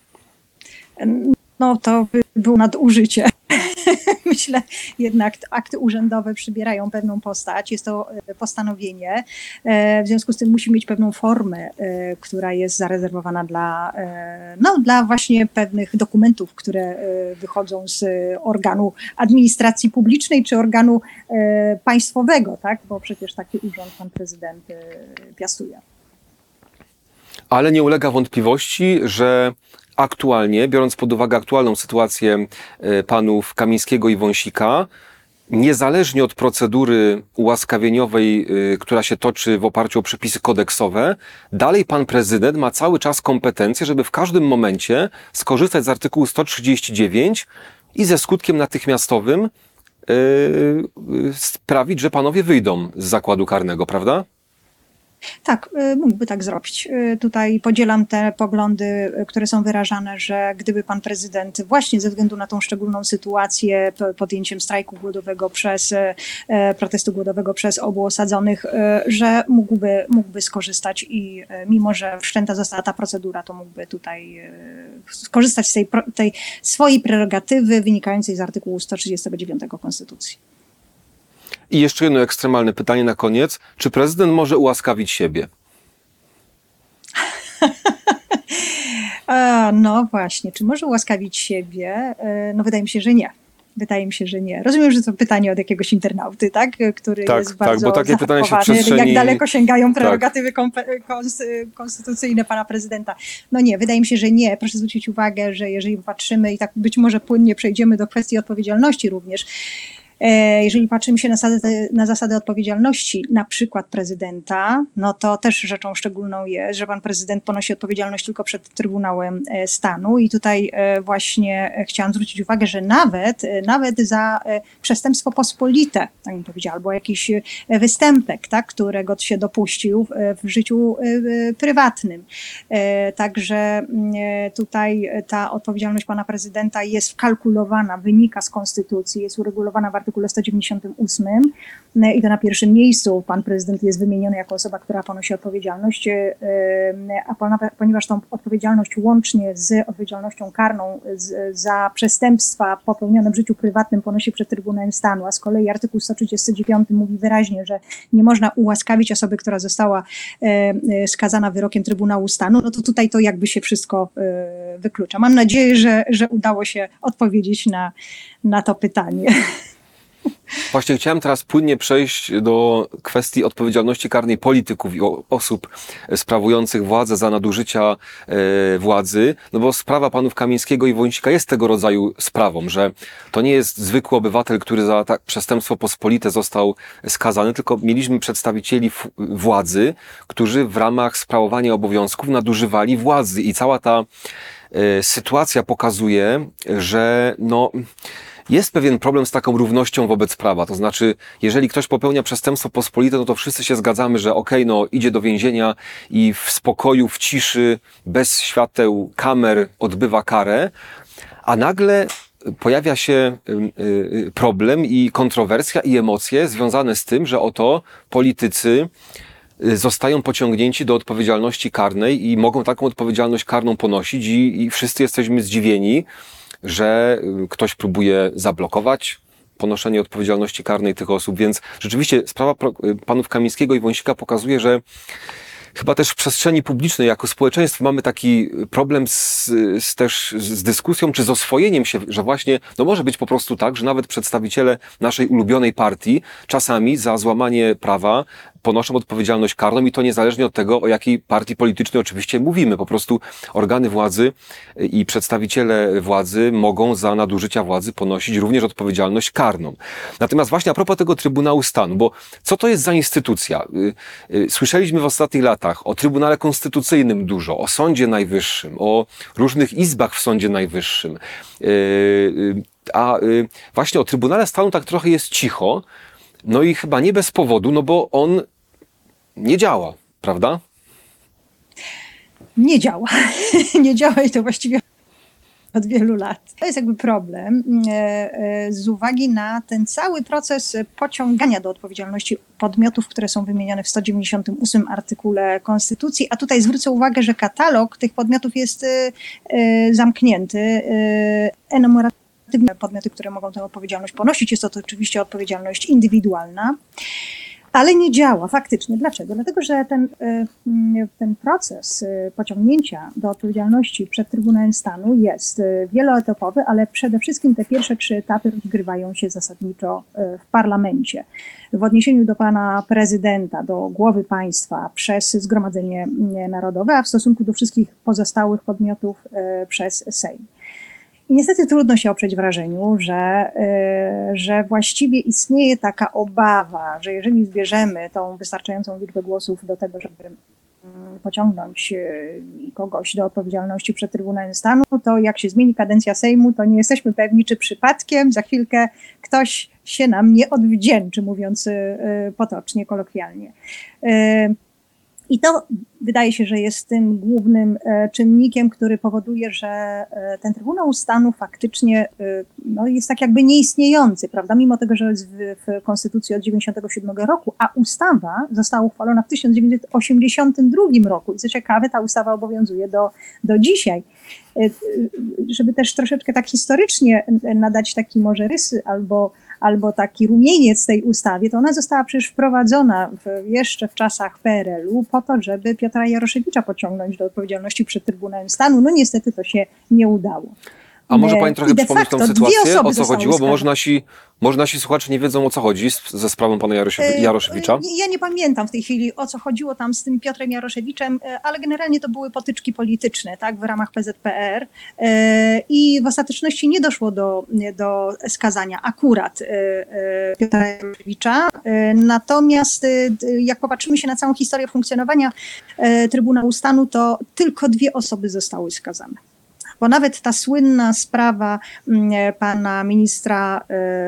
No to by było nadużycie. Myślę jednak akty urzędowe przybierają pewną postać, jest to postanowienie, w związku z tym musi mieć pewną formę, która jest zarezerwowana dla właśnie pewnych dokumentów, które wychodzą z organu administracji publicznej czy organu państwowego, tak? Bo przecież taki urząd pan prezydent piastuje. Ale nie ulega wątpliwości, że aktualnie, biorąc pod uwagę aktualną sytuację panów Kamińskiego i Wąsika, niezależnie od procedury ułaskawieniowej, która się toczy w oparciu o przepisy kodeksowe, dalej pan prezydent ma cały czas kompetencje, żeby w każdym momencie skorzystać z artykułu 139 i ze skutkiem natychmiastowym sprawić, że panowie wyjdą z zakładu karnego, prawda? Tak, mógłby tak zrobić. Tutaj podzielam te poglądy, które są wyrażane, że gdyby pan prezydent właśnie ze względu na tą szczególną sytuację podjęciem strajku głodowego protestu głodowego przez obu osadzonych, że mógłby skorzystać i mimo, że wszczęta została ta procedura, to mógłby tutaj skorzystać z tej swojej prerogatywy wynikającej z artykułu 139 Konstytucji. I jeszcze jedno ekstremalne pytanie na koniec. Czy prezydent może ułaskawić siebie? No właśnie, czy może ułaskawić siebie? No wydaje mi się, że nie. Wydaje mi się, że nie. Rozumiem, że to pytanie od jakiegoś internauty, tak? Który Tak, jest tak, bardzo bo takie pytania się w zaatakowany. przestrzeni- Jak daleko sięgają Tak. prerogatywy konstytucyjne pana prezydenta? No nie, wydaje mi się, że nie. Proszę zwrócić uwagę, że jeżeli patrzymy i tak być może płynnie przejdziemy do kwestii odpowiedzialności również, jeżeli patrzymy się na zasady odpowiedzialności, na przykład prezydenta, no to też rzeczą szczególną jest, że pan prezydent ponosi odpowiedzialność tylko przed Trybunałem Stanu i tutaj właśnie chciałam zwrócić uwagę, że nawet za przestępstwo pospolite, tak bym powiedziała, albo jakiś występek, tak, którego się dopuścił w życiu prywatnym. Także tutaj ta odpowiedzialność pana prezydenta jest wkalkulowana, wynika z konstytucji, jest uregulowana w artykule 198 i to na pierwszym miejscu pan prezydent jest wymieniony jako osoba, która ponosi odpowiedzialność, ponieważ tą odpowiedzialność łącznie z odpowiedzialnością karną za przestępstwa popełnione w życiu prywatnym ponosi przed Trybunałem Stanu, a z kolei artykuł 139 mówi wyraźnie, że nie można ułaskawić osoby, która została skazana wyrokiem Trybunału Stanu, no to tutaj to jakby się wszystko wyklucza. Mam nadzieję, że udało się odpowiedzieć na to pytanie. Właśnie chciałem teraz płynnie przejść do kwestii odpowiedzialności karnej polityków i osób sprawujących władzę za nadużycia władzy, no bo sprawa panów Kamińskiego i Wąsika jest tego rodzaju sprawą, że to nie jest zwykły obywatel, który za przestępstwo pospolite został skazany, tylko mieliśmy przedstawicieli władzy, którzy w ramach sprawowania obowiązków nadużywali władzy i cała ta sytuacja pokazuje, że jest pewien problem z taką równością wobec prawa. To znaczy, jeżeli ktoś popełnia przestępstwo pospolite, no to wszyscy się zgadzamy, że idzie do więzienia i w spokoju, w ciszy, bez świateł, kamer odbywa karę, a nagle pojawia się problem i kontrowersja i emocje związane z tym, że oto politycy zostają pociągnięci do odpowiedzialności karnej i mogą taką odpowiedzialność karną ponosić i wszyscy jesteśmy zdziwieni, że ktoś próbuje zablokować ponoszenie odpowiedzialności karnej tych osób, więc rzeczywiście sprawa panów Kamińskiego i Wąsika pokazuje, że chyba też w przestrzeni publicznej jako społeczeństwo mamy taki problem też z dyskusją czy z oswojeniem się, że właśnie może być po prostu tak, że nawet przedstawiciele naszej ulubionej partii czasami za złamanie prawa ponoszą odpowiedzialność karną i to niezależnie od tego, o jakiej partii politycznej oczywiście mówimy. Po prostu organy władzy i przedstawiciele władzy mogą za nadużycia władzy ponosić również odpowiedzialność karną. Natomiast właśnie a propos tego Trybunału Stanu, bo co to jest za instytucja? Słyszeliśmy w ostatnich latach o Trybunale Konstytucyjnym dużo, o Sądzie Najwyższym, o różnych izbach w Sądzie Najwyższym. A właśnie o Trybunale Stanu tak trochę jest cicho, no i chyba nie bez powodu, bo on nie działa, prawda? Nie działa. Nie działa i to właściwie od wielu lat. To jest jakby problem z uwagi na ten cały proces pociągania do odpowiedzialności podmiotów, które są wymienione w 198 artykule Konstytucji, a tutaj zwrócę uwagę, że katalog tych podmiotów jest zamknięty. Enumeratywne podmioty, które mogą tę odpowiedzialność ponosić, jest to oczywiście odpowiedzialność indywidualna. Ale nie działa faktycznie. Dlaczego? Dlatego, że ten proces pociągnięcia do odpowiedzialności przed Trybunałem Stanu jest wieloetapowy, ale przede wszystkim te pierwsze 3 etapy rozgrywają się zasadniczo w parlamencie. W odniesieniu do pana prezydenta, do głowy państwa przez Zgromadzenie Narodowe, a w stosunku do wszystkich pozostałych podmiotów przez Sejm. I niestety trudno się oprzeć wrażeniu, że właściwie istnieje taka obawa, że jeżeli zbierzemy tą wystarczającą liczbę głosów do tego, żeby pociągnąć kogoś do odpowiedzialności przed Trybunałem Stanu, to jak się zmieni kadencja Sejmu, to nie jesteśmy pewni, czy przypadkiem za chwilkę ktoś się nam nie odwdzięczy, mówiąc potocznie, kolokwialnie. I to wydaje się, że jest tym głównym czynnikiem, który powoduje, że ten Trybunał Stanu faktycznie jest tak jakby nieistniejący, prawda? Mimo tego, że jest w Konstytucji od 1997 roku, a ustawa została uchwalona w 1982 roku. I co ciekawe, ta ustawa obowiązuje do dzisiaj. Żeby też troszeczkę tak historycznie nadać taki może rysy albo taki rumieniec tej ustawie, to ona została przecież wprowadzona jeszcze w czasach PRL-u po to, żeby Piotra Jaroszewicza pociągnąć do odpowiedzialności przed Trybunałem Stanu. No niestety to się nie udało. A może pani trochę I de przypomnieć tą facto sytuację, dwie osoby o co zostały chodziło? Bo skazane. może nasi słuchacze nie wiedzą, o co chodzi ze sprawą pana Jaroszewicza. Ja nie pamiętam w tej chwili, o co chodziło tam z tym Piotrem Jaroszewiczem, ale generalnie to były potyczki polityczne, tak, w ramach PZPR i w ostateczności nie doszło do skazania akurat Piotra Jaroszewicza. Natomiast jak popatrzymy się na całą historię funkcjonowania Trybunału Stanu, to tylko dwie osoby zostały skazane. Bo nawet ta słynna sprawa pana ministra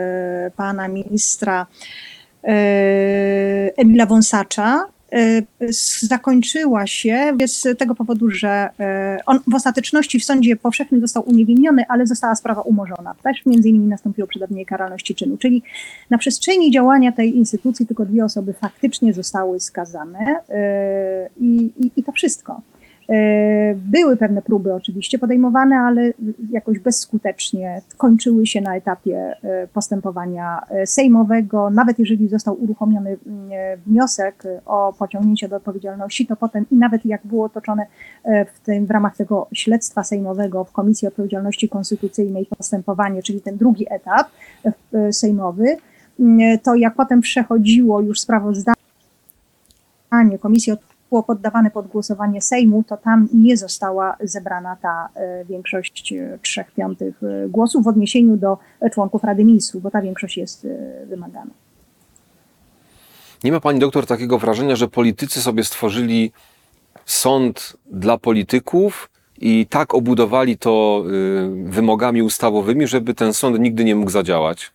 Emila Wąsacza zakończyła się z tego powodu, że on w ostateczności w sądzie powszechnym został uniewinniony, ale została sprawa umorzona. Też między innymi nastąpiło przedawnienie karalności czynu. Czyli na przestrzeni działania tej instytucji tylko dwie osoby faktycznie zostały skazane i to wszystko. Były pewne próby oczywiście podejmowane, ale jakoś bezskutecznie kończyły się na etapie postępowania sejmowego. Nawet jeżeli został uruchomiony wniosek o pociągnięcie do odpowiedzialności, to potem i nawet jak było toczone w ramach tego śledztwa sejmowego w Komisji Odpowiedzialności Konstytucyjnej postępowanie, czyli ten drugi etap sejmowy, to jak potem przechodziło już sprawozdanie Komisji było poddawane pod głosowanie Sejmu, to tam nie została zebrana ta większość 3/5 głosów w odniesieniu do członków Rady Ministrów, bo ta większość jest wymagana. Nie ma pani doktor takiego wrażenia, że politycy sobie stworzyli sąd dla polityków i tak obudowali to wymogami ustawowymi, żeby ten sąd nigdy nie mógł zadziałać?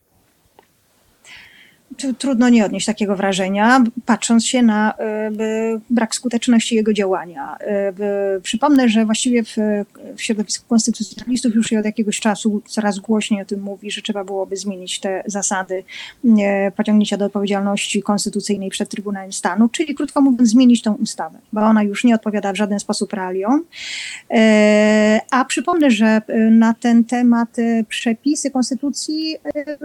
Trudno nie odnieść takiego wrażenia, patrząc się na brak skuteczności jego działania. Przypomnę, że właściwie w środowisku konstytucjonalistów już od jakiegoś czasu coraz głośniej o tym mówi, że trzeba byłoby zmienić te zasady pociągnięcia do odpowiedzialności konstytucyjnej przed Trybunałem Stanu, czyli krótko mówiąc zmienić tą ustawę, bo ona już nie odpowiada w żaden sposób realiom. A przypomnę, że na ten temat przepisy konstytucji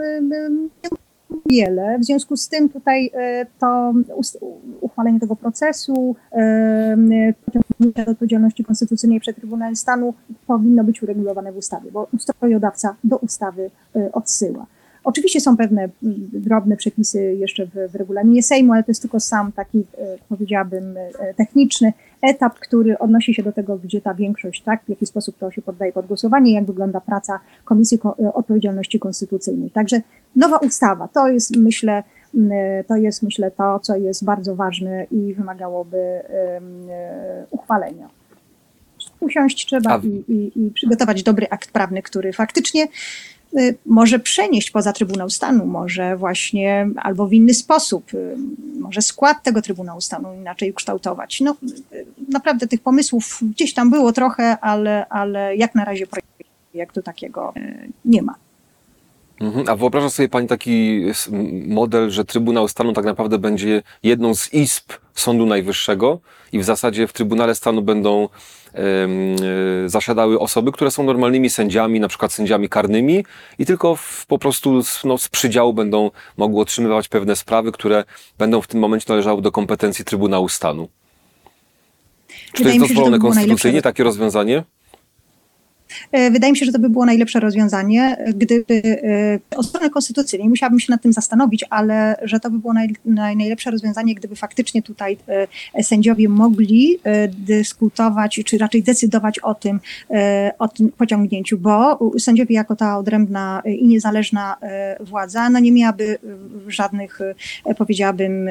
wiele. W związku z tym tutaj to uchwalenie tego procesu, pociągnięcia do odpowiedzialności konstytucyjnej przed Trybunałem Stanu powinno być uregulowane w ustawie, bo ustrojodawca do ustawy odsyła. Oczywiście są pewne drobne przepisy jeszcze w regulaminie Sejmu, ale to jest tylko sam taki, powiedziałabym, techniczny etap, który odnosi się do tego, gdzie ta większość, tak, w jaki sposób to się poddaje pod głosowanie, jak wygląda praca Komisji Odpowiedzialności Konstytucyjnej. Także nowa ustawa to jest, myślę, to, co jest bardzo ważne i wymagałoby uchwalenia. Usiąść trzeba i przygotować dobry akt prawny, który faktycznie może przenieść poza Trybunał Stanu, może właśnie albo w inny sposób, może skład tego Trybunału Stanu inaczej ukształtować. No, naprawdę tych pomysłów gdzieś tam było trochę, ale jak na razie projektu takiego nie ma. A wyobraża sobie pani taki model, że Trybunał Stanu tak naprawdę będzie jedną z izb Sądu Najwyższego i w zasadzie w Trybunale Stanu będą zasiadały osoby, które są normalnymi sędziami, na przykład sędziami karnymi i tylko po prostu z przydziału będą mogły otrzymywać pewne sprawy, które będą w tym momencie należały do kompetencji Trybunału Stanu. Czy to jest dozwolone konstytucyjnie, takie rozwiązanie? Wydaje mi się, że to by było najlepsze rozwiązanie, gdyby od strony konstytucyjnej, musiałabym się nad tym zastanowić, ale że to by było najlepsze rozwiązanie, gdyby faktycznie tutaj sędziowie mogli dyskutować, czy raczej decydować o tym pociągnięciu, bo sędziowie jako ta odrębna i niezależna władza, no nie miałaby żadnych, powiedziałabym,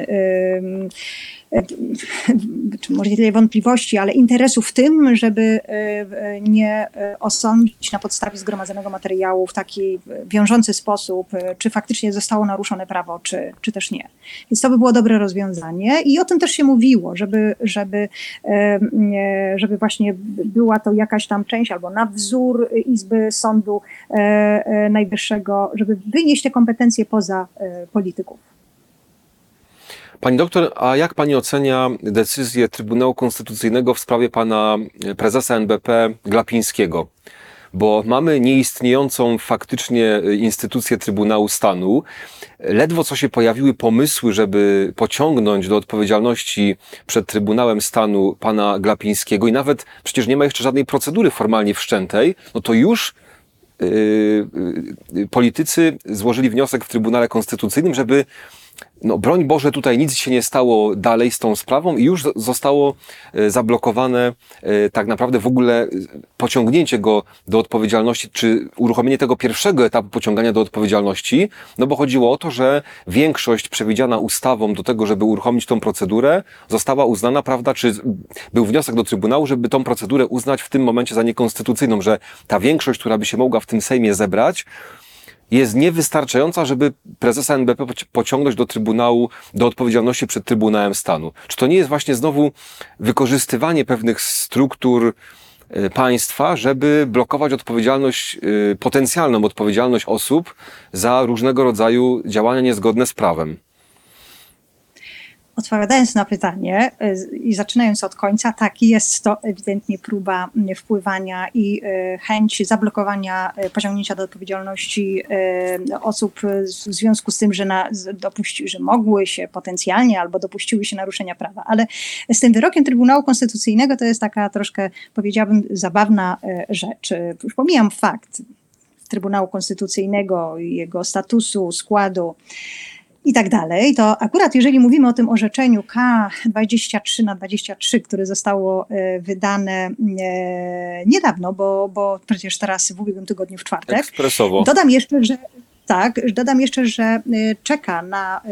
czy może nie tyle wątpliwości, ale interesu w tym, żeby nie osądzić na podstawie zgromadzonego materiału w taki wiążący sposób, czy faktycznie zostało naruszone prawo, czy też nie. Więc to by było dobre rozwiązanie i o tym też się mówiło, żeby właśnie była to jakaś tam część albo na wzór Izby Sądu Najwyższego, żeby wynieść te kompetencje poza polityków. Pani doktor, a jak pani ocenia decyzję Trybunału Konstytucyjnego w sprawie pana prezesa NBP Glapińskiego? Bo mamy nieistniejącą faktycznie instytucję Trybunału Stanu. Ledwo co się pojawiły pomysły, żeby pociągnąć do odpowiedzialności przed Trybunałem Stanu pana Glapińskiego i nawet przecież nie ma jeszcze żadnej procedury formalnie wszczętej, no to już politycy złożyli wniosek w Trybunale Konstytucyjnym, żeby broń Boże, tutaj nic się nie stało dalej z tą sprawą i już zostało zablokowane tak naprawdę w ogóle pociągnięcie go do odpowiedzialności, czy uruchomienie tego pierwszego etapu pociągania do odpowiedzialności, bo chodziło o to, że większość przewidziana ustawą do tego, żeby uruchomić tą procedurę, została uznana, prawda, czy był wniosek do Trybunału, żeby tą procedurę uznać w tym momencie za niekonstytucyjną, że ta większość, która by się mogła w tym Sejmie zebrać, jest niewystarczająca, żeby prezesa NBP pociągnąć do Trybunału, do odpowiedzialności przed Trybunałem Stanu. Czy to nie jest właśnie znowu wykorzystywanie pewnych struktur państwa, żeby blokować odpowiedzialność, potencjalną odpowiedzialność osób za różnego rodzaju działania niezgodne z prawem? Odpowiadając na pytanie i zaczynając od końca, tak, jest to ewidentnie próba wpływania i chęć zablokowania pociągnięcia do odpowiedzialności osób w związku z tym, że mogły się potencjalnie albo dopuściły się naruszenia prawa. Ale z tym wyrokiem Trybunału Konstytucyjnego to jest taka troszkę, powiedziałabym, zabawna rzecz. Już pomijam fakt Trybunału Konstytucyjnego, jego statusu, składu i tak dalej, to akurat jeżeli mówimy o tym orzeczeniu K23/23, które zostało wydane niedawno, bo przecież teraz w ubiegłym tygodniu w czwartek. Ekspresowo. Dodam jeszcze, że czeka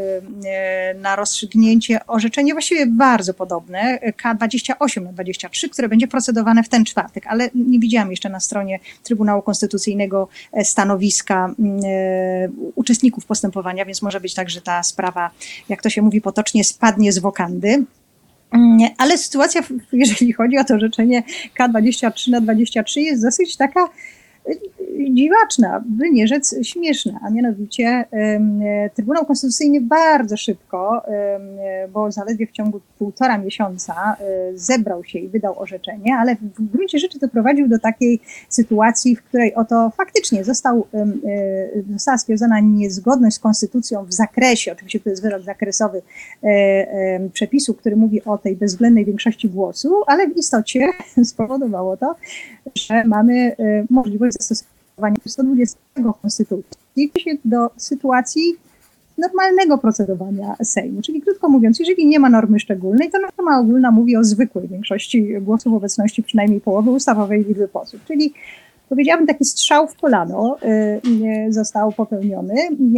na rozstrzygnięcie orzeczenie właściwie bardzo podobne, K28/23, które będzie procedowane w ten czwartek, ale nie widziałam jeszcze na stronie Trybunału Konstytucyjnego stanowiska uczestników postępowania, więc może być tak, że ta sprawa, jak to się mówi potocznie, spadnie z wokandy. Ale sytuacja, jeżeli chodzi o to orzeczenie K23/23, jest dosyć taka dziwaczna, by nie rzec śmieszna, a mianowicie Trybunał Konstytucyjny bardzo szybko, bo zaledwie w ciągu 1,5 miesiąca zebrał się i wydał orzeczenie, ale w gruncie rzeczy doprowadził do takiej sytuacji, w której oto faktycznie została stwierdzona niezgodność z konstytucją w zakresie, oczywiście to jest wyrok zakresowy przepisu, który mówi o tej bezwzględnej większości głosu, ale w istocie spowodowało to, że mamy możliwość zastosowania 120 konstytucji do sytuacji normalnego procedowania Sejmu. Czyli krótko mówiąc, jeżeli nie ma normy szczególnej, to norma ogólna mówi o zwykłej większości głosów, obecności przynajmniej połowy ustawowej liczby posłów. Czyli powiedziałabym, taki strzał w kolano został popełniony.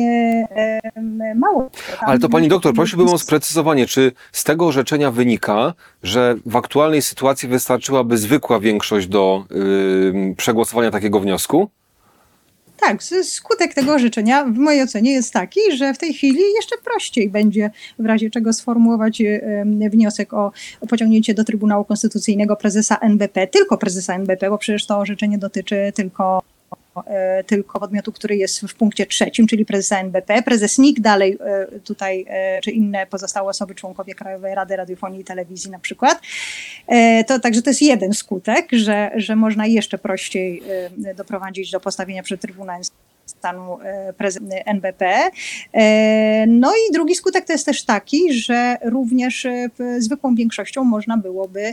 Mało. Ale to pani doktor, prosiłbym o sprecyzowanie, czy z tego orzeczenia wynika, że w aktualnej sytuacji wystarczyłaby zwykła większość do przegłosowania takiego wniosku? Tak, skutek tego orzeczenia w mojej ocenie jest taki, że w tej chwili jeszcze prościej będzie w razie czego sformułować wniosek o pociągnięcie do Trybunału Konstytucyjnego prezesa NBP, tylko prezesa NBP, bo przecież to orzeczenie dotyczy tylko podmiotu, który jest w punkcie 3, czyli prezesa NBP. Prezes NIK dalej tutaj, czy inne pozostałe osoby, członkowie Krajowej Rady Radiofonii i Telewizji na przykład. Także to jest jeden skutek, że można jeszcze prościej doprowadzić do postawienia przed Trybunałem Stanu NBP. No i drugi skutek to jest też taki, że również zwykłą większością można byłoby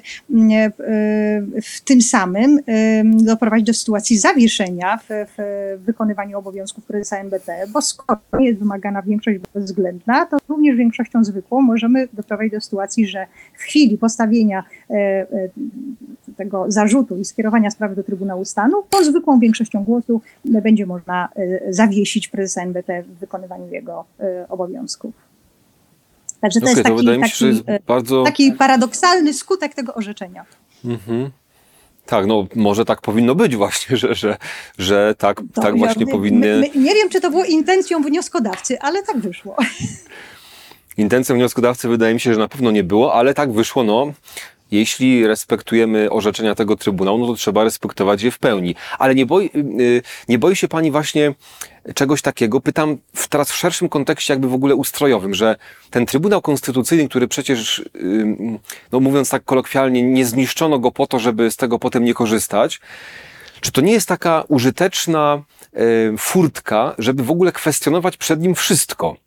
w tym samym doprowadzić do sytuacji zawieszenia w wykonywaniu obowiązków prezesa NBP, bo skoro nie jest wymagana większość bezwzględna, to również większością zwykłą możemy doprowadzić do sytuacji, że w chwili postawienia tego zarzutu i skierowania sprawy do Trybunału Stanu, to zwykłą większością głosu będzie można zawiesić prezesa NBP w wykonywaniu jego obowiązków. Także to jest taki paradoksalny skutek tego orzeczenia. Mhm. Tak, może tak powinno być właśnie, że tak właśnie powinny... Nie wiem, czy to było intencją wnioskodawcy, ale tak wyszło. Intencją wnioskodawcy wydaje mi się, że na pewno nie było, ale tak wyszło, jeśli respektujemy orzeczenia tego Trybunału, to trzeba respektować je w pełni. Ale nie boi się pani właśnie czegoś takiego? Pytam teraz w szerszym kontekście jakby w ogóle ustrojowym, że ten Trybunał Konstytucyjny, który przecież, mówiąc tak kolokwialnie, nie zniszczono go po to, żeby z tego potem nie korzystać, czy to nie jest taka użyteczna furtka, żeby w ogóle kwestionować przed nim wszystko?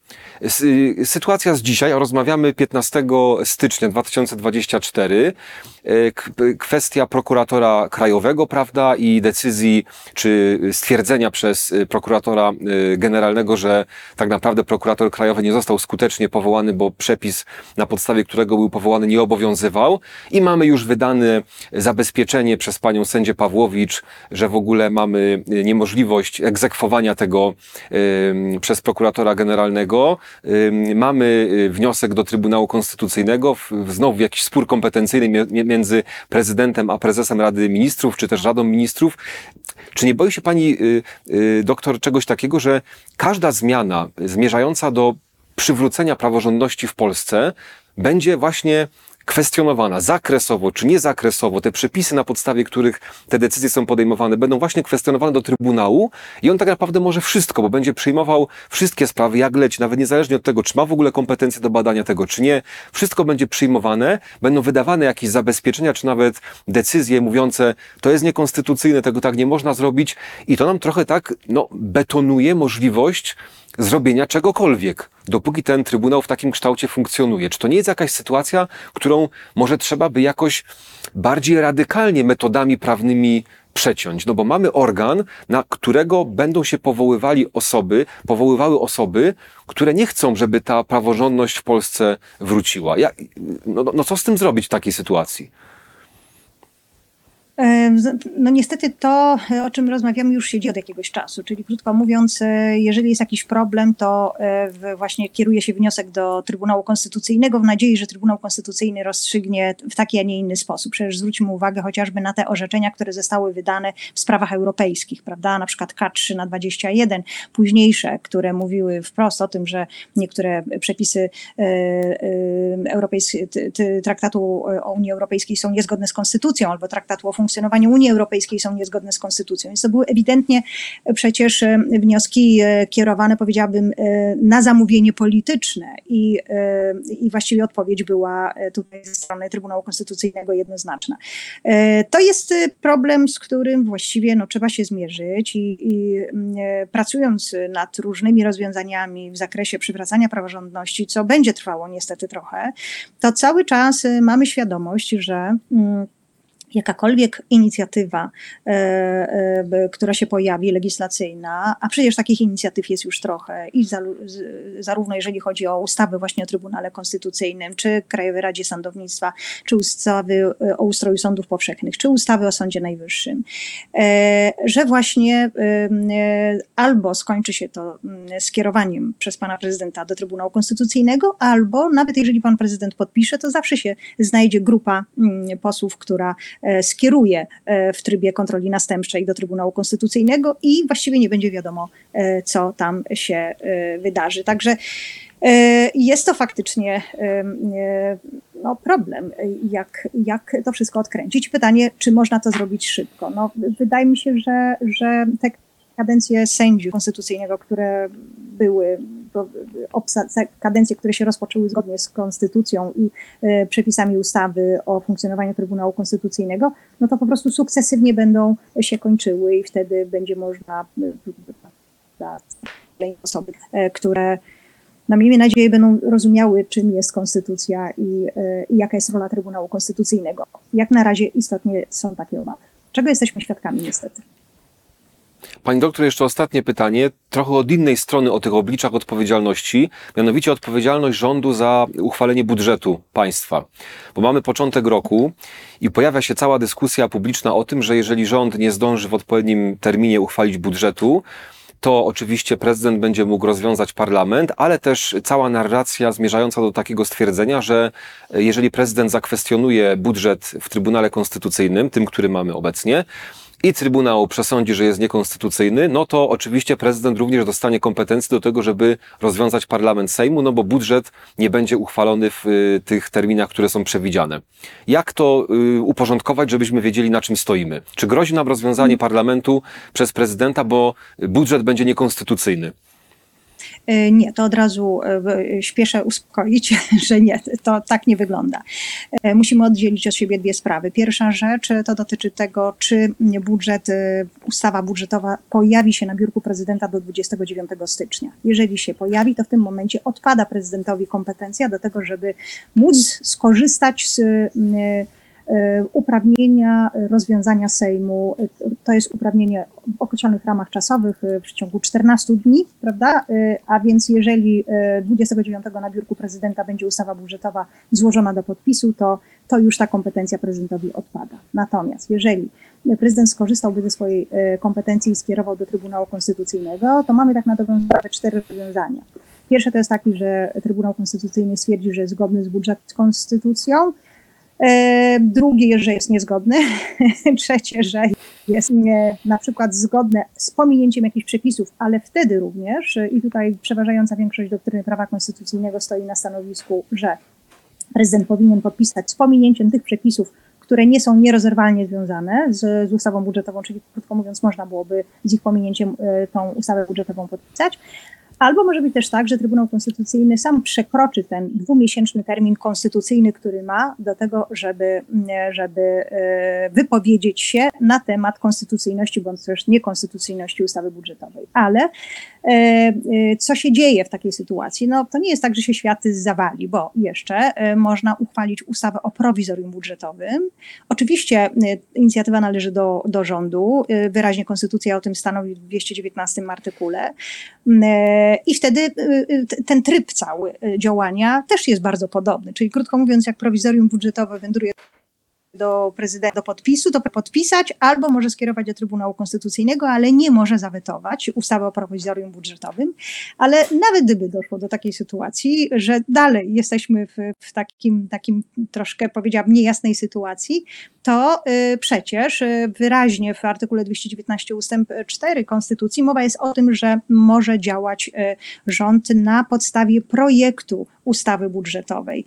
Sytuacja z dzisiaj, rozmawiamy 15 stycznia 2024, kwestia prokuratora krajowego, prawda, i decyzji czy stwierdzenia przez prokuratora generalnego, że tak naprawdę prokurator krajowy nie został skutecznie powołany, bo przepis, na podstawie którego był powołany, nie obowiązywał, i mamy już wydane zabezpieczenie przez panią sędzię Pawłowicz, że w ogóle mamy niemożliwość egzekwowania tego przez prokuratora generalnego. Mamy wniosek do Trybunału Konstytucyjnego, znowu jakiś spór kompetencyjny między prezydentem a prezesem Rady Ministrów, czy też Radą Ministrów. Czy nie boi się pani doktor czegoś takiego, że każda zmiana zmierzająca do przywrócenia praworządności w Polsce będzie właśnie kwestionowana zakresowo czy niezakresowo, te przepisy, na podstawie których te decyzje są podejmowane, będą właśnie kwestionowane do Trybunału i on tak naprawdę może wszystko, bo będzie przyjmował wszystkie sprawy jak leci, nawet niezależnie od tego, czy ma w ogóle kompetencje do badania tego, czy nie. Wszystko będzie przyjmowane, będą wydawane jakieś zabezpieczenia, czy nawet decyzje mówiące, to jest niekonstytucyjne, tego tak nie można zrobić, i to nam trochę tak, betonuje możliwość zrobienia czegokolwiek, dopóki ten Trybunał w takim kształcie funkcjonuje. Czy to nie jest jakaś sytuacja, którą może trzeba by jakoś bardziej radykalnie metodami prawnymi przeciąć? No bo mamy organ, na którego będą się powoływały osoby, które nie chcą, żeby ta praworządność w Polsce wróciła. Co z tym zrobić w takiej sytuacji? No niestety to, o czym rozmawiamy, już siedzi od jakiegoś czasu, czyli krótko mówiąc, jeżeli jest jakiś problem, to właśnie kieruje się wniosek do Trybunału Konstytucyjnego w nadziei, że Trybunał Konstytucyjny rozstrzygnie w taki, a nie inny sposób. Przecież zwróćmy uwagę chociażby na te orzeczenia, które zostały wydane w sprawach europejskich, prawda, na przykład K3/21, późniejsze, które mówiły wprost o tym, że niektóre przepisy Traktatu o Unii Europejskiej są niezgodne z konstytucją, albo Traktatu o funkcjonowaniu Unii Europejskiej są niezgodne z konstytucją. Więc to były ewidentnie przecież wnioski kierowane, powiedziałabym, na zamówienie polityczne i właściwie odpowiedź była tutaj ze strony Trybunału Konstytucyjnego jednoznaczna. To jest problem, z którym właściwie trzeba się zmierzyć i pracując nad różnymi rozwiązaniami w zakresie przywracania praworządności, co będzie trwało niestety trochę, to cały czas mamy świadomość, że jakakolwiek inicjatywa, która się pojawi, legislacyjna, a przecież takich inicjatyw jest już trochę, i zarówno jeżeli chodzi o ustawy właśnie o Trybunale Konstytucyjnym, czy Krajowej Radzie Sądownictwa, czy ustawy o ustroju sądów powszechnych, czy ustawy o Sądzie Najwyższym, że właśnie albo skończy się to skierowaniem przez pana prezydenta do Trybunału Konstytucyjnego, albo nawet jeżeli pan prezydent podpisze, to zawsze się znajdzie grupa posłów, która skieruje w trybie kontroli następczej do Trybunału Konstytucyjnego i właściwie nie będzie wiadomo, co tam się wydarzy. Także jest to faktycznie problem, jak to wszystko odkręcić. Pytanie, czy można to zrobić szybko? Wydaje mi się, że te kadencje sędziów konstytucyjnego, które były, kadencje, które się rozpoczęły zgodnie z konstytucją i przepisami ustawy o funkcjonowaniu Trybunału Konstytucyjnego, to po prostu sukcesywnie będą się kończyły i wtedy będzie można dla osoby, które miejmy nadzieję będą rozumiały, czym jest konstytucja i jaka jest rola Trybunału Konstytucyjnego. Jak na razie istotnie są takie obawy. Czego jesteśmy świadkami niestety. Pani doktor, jeszcze ostatnie pytanie, trochę od innej strony, o tych obliczach odpowiedzialności, mianowicie odpowiedzialność rządu za uchwalenie budżetu państwa. Bo mamy początek roku i pojawia się cała dyskusja publiczna o tym, że jeżeli rząd nie zdąży w odpowiednim terminie uchwalić budżetu, to oczywiście prezydent będzie mógł rozwiązać parlament, ale też cała narracja zmierzająca do takiego stwierdzenia, że jeżeli prezydent zakwestionuje budżet w Trybunale Konstytucyjnym, tym, który mamy obecnie, i Trybunał przesądzi, że jest niekonstytucyjny, to oczywiście prezydent również dostanie kompetencje do tego, żeby rozwiązać parlament Sejmu, bo budżet nie będzie uchwalony w tych terminach, które są przewidziane. Jak to uporządkować, żebyśmy wiedzieli, na czym stoimy? Czy grozi nam rozwiązanie parlamentu przez prezydenta, bo budżet będzie niekonstytucyjny? Nie, to od razu śpieszę uspokoić, że nie, to tak nie wygląda. Musimy oddzielić od siebie dwie sprawy. Pierwsza rzecz to dotyczy tego, czy ustawa budżetowa pojawi się na biurku prezydenta do 29 stycznia. Jeżeli się pojawi, to w tym momencie odpada prezydentowi kompetencja do tego, żeby móc skorzystać z uprawnienia rozwiązania Sejmu. To jest uprawnienie w określonych ramach czasowych w przeciągu 14 dni, prawda? A więc jeżeli 29 na biurku prezydenta będzie ustawa budżetowa złożona do podpisu, to już ta kompetencja prezydentowi odpada. Natomiast jeżeli prezydent skorzystałby ze swojej kompetencji i skierował do Trybunału Konstytucyjnego, to mamy tak na dobrą sprawę 4 rozwiązania. Pierwsze to jest taki, że Trybunał Konstytucyjny stwierdzi, że jest zgodny z budżetem, z konstytucją. Drugie, że jest niezgodny. Trzecie, że jest na przykład zgodne z pominięciem jakichś przepisów, ale wtedy również, i tutaj przeważająca większość doktryny prawa konstytucyjnego stoi na stanowisku, że prezydent powinien podpisać z pominięciem tych przepisów, które nie są nierozerwalnie związane z ustawą budżetową, czyli krótko mówiąc można byłoby z ich pominięciem tą ustawę budżetową podpisać. Albo może być też tak, że Trybunał Konstytucyjny sam przekroczy ten 2-miesięczny termin konstytucyjny, który ma do tego, żeby wypowiedzieć się na temat konstytucyjności bądź też niekonstytucyjności ustawy budżetowej. Ale co się dzieje w takiej sytuacji? No to nie jest tak, że się świat zawali, bo jeszcze można uchwalić ustawę o prowizorium budżetowym. Oczywiście inicjatywa należy do rządu, wyraźnie konstytucja o tym stanowi w 219 artykule. I wtedy ten tryb cały działania też jest bardzo podobny. Czyli krótko mówiąc, jak prowizorium budżetowe wędruje do prezydenta do podpisu, to podpisać albo może skierować do Trybunału Konstytucyjnego, ale nie może zawetować ustawy o prowizorium budżetowym. Ale nawet gdyby doszło do takiej sytuacji, że dalej jesteśmy w takim troszkę, powiedziałabym, niejasnej sytuacji, to przecież wyraźnie w artykule 219 ustęp 4 Konstytucji mowa jest o tym, że może działać rząd na podstawie projektu ustawy budżetowej,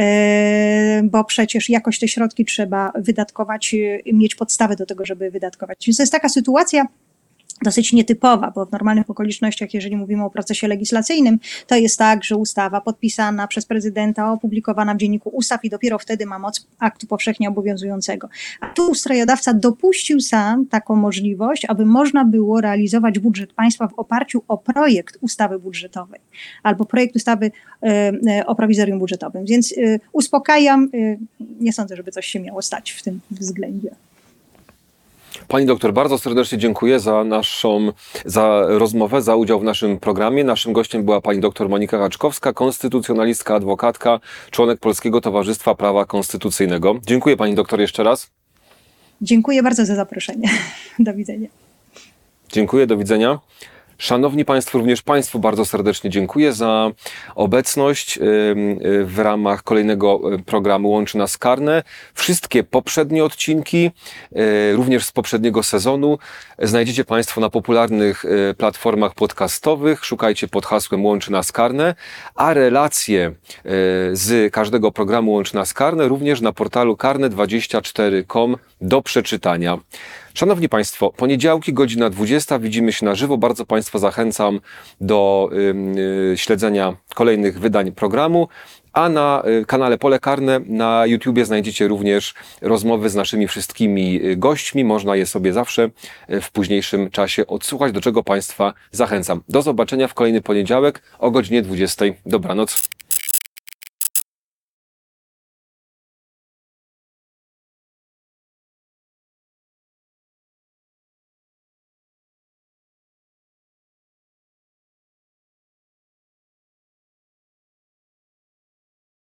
bo przecież jakoś te środki trzeba wydatkować, mieć podstawę do tego, żeby wydatkować. Więc to jest taka sytuacja dosyć nietypowa, bo w normalnych okolicznościach, jeżeli mówimy o procesie legislacyjnym, to jest tak, że ustawa podpisana przez prezydenta, opublikowana w Dzienniku Ustaw i dopiero wtedy ma moc aktu powszechnie obowiązującego. A tu ustawodawca dopuścił sam taką możliwość, aby można było realizować budżet państwa w oparciu o projekt ustawy budżetowej albo projekt ustawy o prowizorium budżetowym. Więc uspokajam, nie sądzę, żeby coś się miało stać w tym względzie. Pani doktor, bardzo serdecznie dziękuję za rozmowę, za udział w naszym programie. Naszym gościem była pani doktor Monika Raczkowska, konstytucjonalistka, adwokatka, członek Polskiego Towarzystwa Prawa Konstytucyjnego. Dziękuję pani doktor jeszcze raz. Dziękuję bardzo za zaproszenie. Do widzenia. Dziękuję, do widzenia. Szanowni Państwo, również Państwu bardzo serdecznie dziękuję za obecność w ramach kolejnego programu Łączy Nas Karne. Wszystkie poprzednie odcinki, również z poprzedniego sezonu, znajdziecie Państwo na popularnych platformach podcastowych. Szukajcie pod hasłem Łączy Nas Karne, a relacje z każdego programu Łączy Nas Karne również na portalu karne24.com do przeczytania. Szanowni Państwo, poniedziałki, godzina 20, widzimy się na żywo. Bardzo Państwa zachęcam do śledzenia kolejnych wydań programu, a na kanale Pole Karne na YouTubie znajdziecie również rozmowy z naszymi wszystkimi gośćmi. Można je sobie zawsze w późniejszym czasie odsłuchać, do czego Państwa zachęcam. Do zobaczenia w kolejny poniedziałek o godzinie 20. Dobranoc.